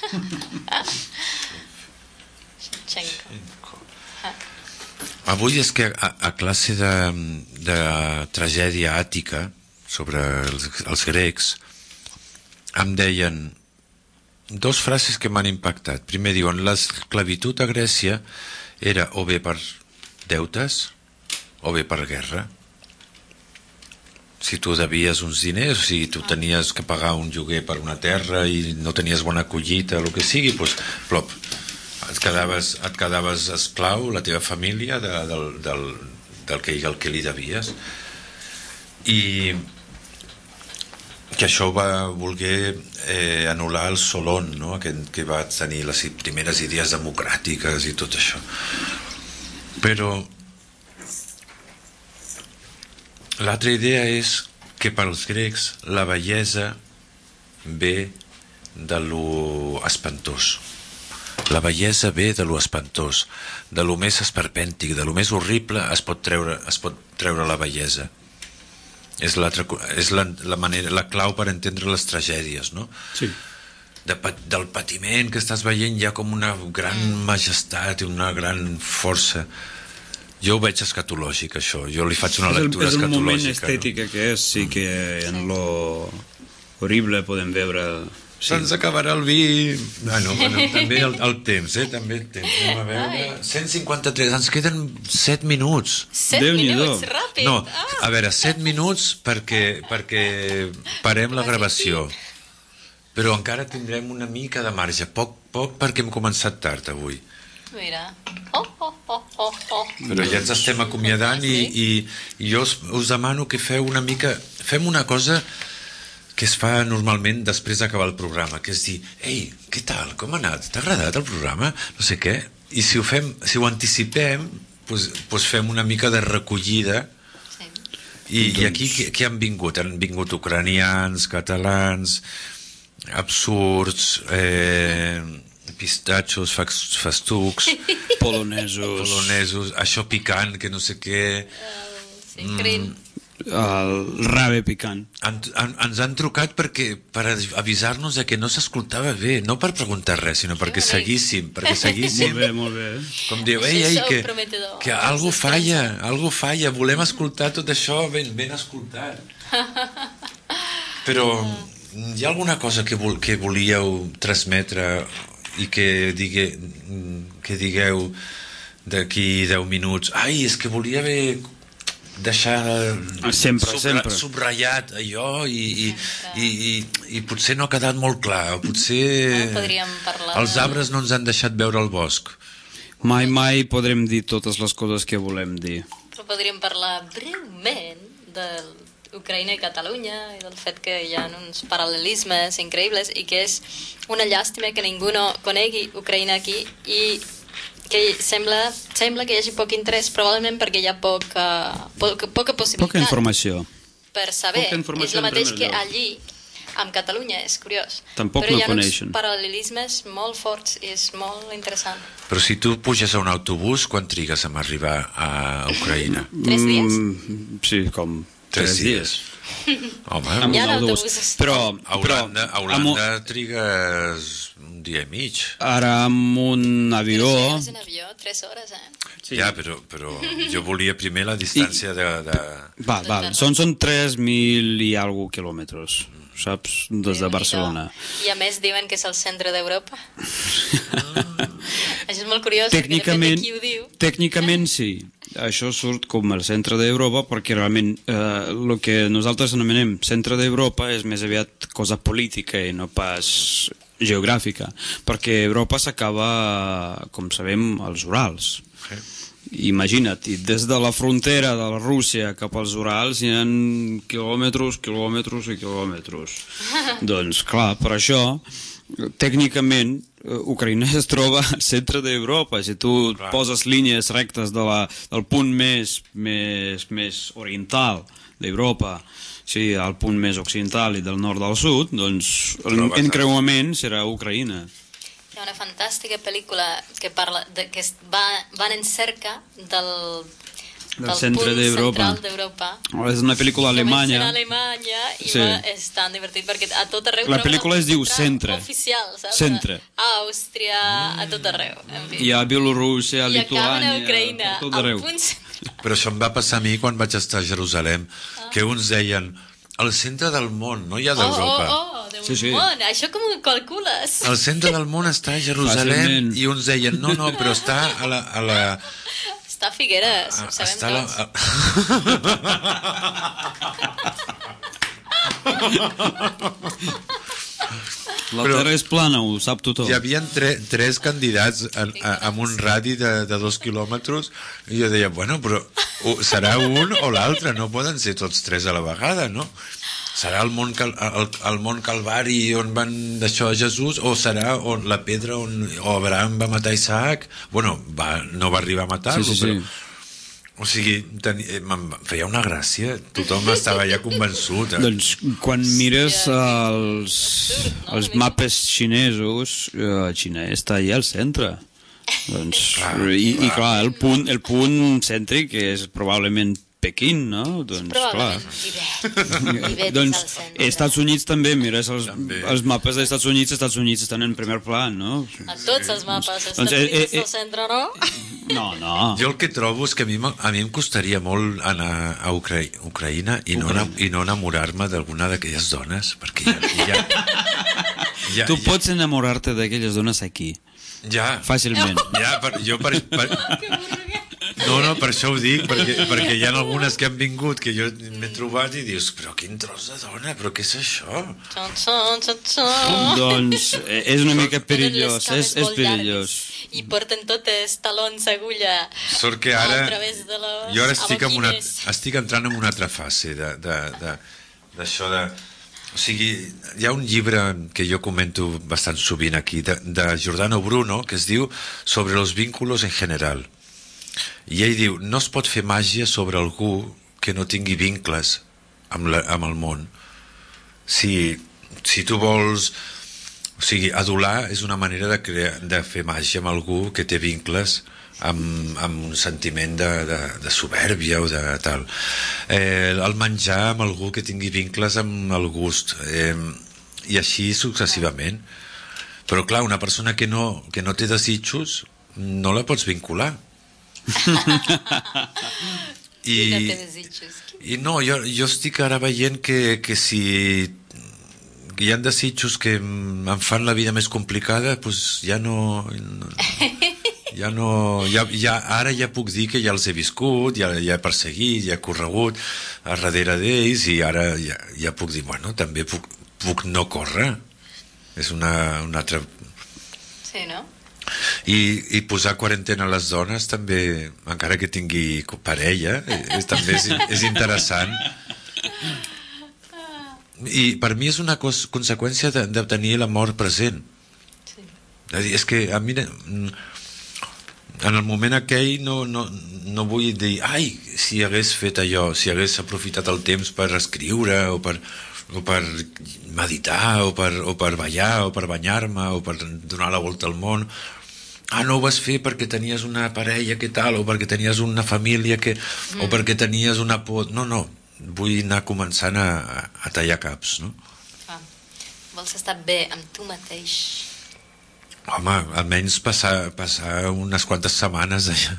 Shevchenko. Avui és que a, a classe de, de tragèdia àtica sobre els, els grecs em deien dos frases que m'han impactat. Primer diuen, l'esclavitud a Grècia era o bé per deutes o bé per guerra. Si tu devies uns diners, si tu tenies que pagar un lloguer per una terra i no tenies bona collita, el que sigui, doncs, plop, et quedaves, et quedaves esclau, la teva família, de, del, del, del que, el que li devies. I que això va voler eh, anul·lar el Solon, no? que, que va tenir les primeres idees democràtiques i tot això. Però l'altra idea és que pels grecs la bellesa ve de lo espantós. La bellesa ve de lo espantós, de lo més esperpèntic, de lo més horrible es pot treure, es pot treure la bellesa. És, és la, la, manera, la clau per entendre les tragèdies, no? Sí. De, del patiment que estàs veient ja com una gran majestat i una gran força. Jo ho veig escatològic, això. Jo li faig una És el, lectura és el escatològica. moment estètica no? que és, sí que en lo horrible podem veure... Sí. Se'ns acabarà el vi... Bueno, bueno, també el, el temps, eh? També el temps. Anem a veure... cent cinquanta-tres, ens queden set minuts. Set Déu-n'hi-do. minuts, ràpid. No, Ah. a veure, set minuts perquè, perquè parem la gravació. Però encara tindrem una mica de marge. Poc, poc perquè hem començat tard avui. Mira. Oh, oh, oh, oh, oh. Però ja ens estem acomiadant i, i, i jo us, us demano que feu una mica... Fem una cosa que es fa normalment després d'acabar el programa, que és dir, ei, què tal, com ha anat? T'ha agradat el programa? No sé què. I si ho, fem, si ho anticipem, doncs, doncs fem una mica de recollida. Sí. I, i aquí qui, qui han vingut? Han vingut ucranians, catalans, absurds, eh, pistatxos, festucs, Polonesos. polonesos, això picant, que no sé què... Sí, crin. El rave picant. Han, han, ens han trucat perquè, per avisar-nos de que no s'escoltava bé, no per preguntar res, sinó perquè seguíssim, perquè seguíssim. Molt bé, molt bé. Com diu, Això ei, ei, és que, prometedor. que algo falla, algo falla, volem escoltar tot això ben, ben escoltat. Però hi ha alguna cosa que, vol, que volíeu transmetre i que, digue, que digueu d'aquí deu minuts, ai, és que volia haver deixar sempre, subra, sempre. subratllat allò i, i, i, i, i potser no ha quedat molt clar, o potser No, podríem parlar els de- arbres no ens han deixat veure el bosc. Mai, mai podrem dir totes les coses que volem dir. Però podríem parlar breument de Ucraïna i Catalunya i del fet que hi ha uns paral·lelismes increïbles i que és una llàstima que ningú no conegui Ucraïna aquí i que sembla, sembla que hi hagi poc interès, probablement perquè hi ha poca, poca, poca possibilitat Poca informació. per saber. Poca informació És el en mateix primer que lloc. allí, amb Catalunya, és curiós. Tampoc Però no hi ha uns coneixen. paral·lelismes molt forts i és molt interessant. Però si tu puges a un autobús, quan trigues a arribar a Ucraïna? Tres dies? Mm, sí, com Tres tres, dies. dies. Home, Amb Hi ha un autobús. autobusos. Però, a però Holanda, a amb Holanda un- trigues un dia i mig. ara amb un avió... Però si és en avió, tres hores, eh? Sí. Ja, però, però jo volia primer la distància de... de... Va, va, són, són tres mil i alguna quilòmetres, saps? Des de Barcelona. I a més diuen que és el centre d'Europa. Això és molt curiós, tècnicament, perquè de fet aquí ho diu. Tècnicament sí, això surt com el centre d'Europa, perquè realment eh, el que nosaltres anomenem centre d'Europa és més aviat cosa política i no pas geogràfica, perquè Europa s'acaba, com sabem, als Urals. Sí. Imagina't, i des de la frontera de la Rússia cap als Urals hi ha quilòmetres, quilòmetres i quilòmetres. Doncs clar, per això, tècnicament, Ucraïna es troba al centre d'Europa. Si tu clar. poses línies rectes de la, del punt més, més, més oriental d'Europa, sí, al punt més occidental i del nord al sud, doncs l'encreuament serà Ucraïna. Hi ha una fantàstica pel·lícula que parla de, que es va, van en cerca del, del, del centre punt d'Europa. central d'Europa. És una pel·lícula alemanya. Comença a Alemanya i sí. va, és tan divertit perquè a tot arreu... La pel·lícula es diu Centre. Oficial, saps? Centre. A Àustria, a tot arreu. En fi. Hi ha Bielorússia, I Lituània... acaben a Ucraïna, a tot arreu. al punt central. Però això em va passar a mi quan vaig estar a Jerusalem, ah. que uns deien al centre del món, no hi ha d'Europa. Oh, oh, oh, d'un sí, sí. món. Això com ho calcules? El centre del món està a Jerusalem. Fàcilment. I uns deien, no, no, però està a la... A la... Està a Figueres, ho sabem està tots. La... La però terra és plana, ho sap tothom. Hi havia tre, tres candidats en, a, amb un radi de, de dos quilòmetres i jo deia, bueno, però o, serà un o l'altre, no poden ser tots tres a la vegada, no? Serà el món, cal, el, el món Calvari on van d'això a Jesús, o serà on la pedra on o Abraham va matar Isaac? Bueno, va, no va arribar a matar-lo, sí, sí, sí. però... O sigui, ten... em feia una gràcia, tothom estava ja convençut. Eh? Doncs quan mires els, els mapes xinesos, eh, Xina està allà al centre. Doncs, clar, i, i clar, el punt, el punt cèntric és probablement Pequín, no? Doncs, probablement Tibet. Tibet doncs, és al centre. Estats Units també, mires els, també. els mapes dels Estats Units, els Estats Units estan en primer plan, no? A tots els mapes, els Estats doncs, Units eh, eh, al centre, no? No, no. Jo el que trobo és que a mi, a mi em costaria molt anar a Ucra Ucraïna i no, i no enamorar-me d'alguna d'aquelles dones, perquè ja... ja, ja tu ja, pots enamorar-te d'aquelles dones aquí. Ja. Fàcilment. Ja, per, jo per... per no, no, per això ho dic, perquè, perquè hi ha algunes que han vingut que jo m'he trobat i dius, però quin tros de dona, però què és això? Txon, txon, txon, txon. Doncs és una mica perillós, és, és perillós. I porten totes talons agulla sort que ara, a través de les jo ara estic, en una, estic entrant en una altra fase d'això de... O sigui, hi ha un llibre que jo comento bastant sovint aquí, de, de Giordano Bruno, que es diu Sobre los vínculos en general. I ell diu, no es pot fer màgia sobre algú que no tingui vincles amb, la, amb el món. Si, si tu vols... O sigui, adular és una manera de, crear, de fer màgia amb algú que té vincles amb, amb un sentiment de, de, de soberbia o de tal. Eh, el menjar amb algú que tingui vincles amb el gust. Eh, I així successivament. Però clar, una persona que no, que no té desitjos no la pots vincular. I, I no té desitjos. I no, jo, jo estic ara veient que, que si que hi ha desitjos que em fan la vida més complicada, doncs ja no... no ja no ja, ja, ara ja puc dir que ja els he viscut, ja, ja he perseguit, ja he corregut a darrere d'ells i ara ja, ja puc dir, bueno, també puc, puc no córrer. És una, una altra... Sí, no? I, i posar quarantena a les dones també, encara que tingui parella, és, també és, és interessant. I per mi és una cos, conseqüència de, de tenir la mort present. Sí. És que a mi en el moment aquell no, no, no vull dir ai, si hagués fet allò, si hagués aprofitat el temps per escriure o per, o per meditar o per, o per ballar o per banyar-me o per donar la volta al món. Ah, no ho vas fer perquè tenies una parella que tal, o perquè tenies una família que... Mm. o perquè tenies una por... No, no, vull anar començant a, a tallar caps, no? Ah, vols estar bé amb tu mateix? Home, almenys passar, passar unes quantes setmanes allà.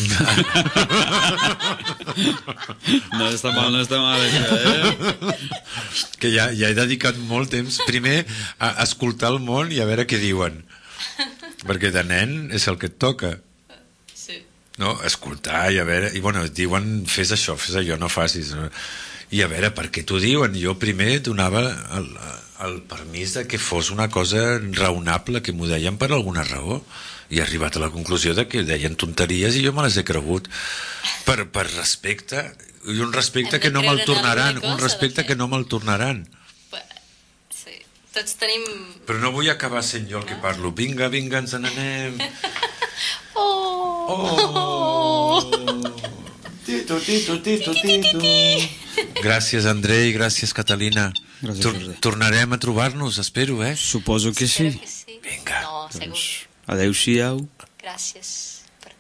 No està mal, no està mal, això, eh? Que ja, ja he dedicat molt temps, primer, a escoltar el món i a veure què diuen. perquè de nen és el que et toca. Sí. No, escoltar i a veure, i bueno, et diuen fes això, fes allò, no facis, no? I a veure, per què t'ho diuen? Jo primer donava el, el permís de que fos una cosa raonable, que m'ho deien per alguna raó, i he arribat a la conclusió de que deien tonteries i jo me les he cregut per, per respecte, i un respecte que no me'l tornaran, un respecte que no me'l tornaran. Sí, tots tenim... Però no vull acabar sent jo el que parlo. Vinga, vinga, ens n'anem. Oh! Oh! Tito, tito, tito, tito. Gràcies, Andrei, gràcies, Catalina. Gràcies, Tor José. Tornarem a trobar-nos, espero, eh? Suposo que sí. Espero que sí. Vinga. No, segur. Adéu-siau. Gràcies.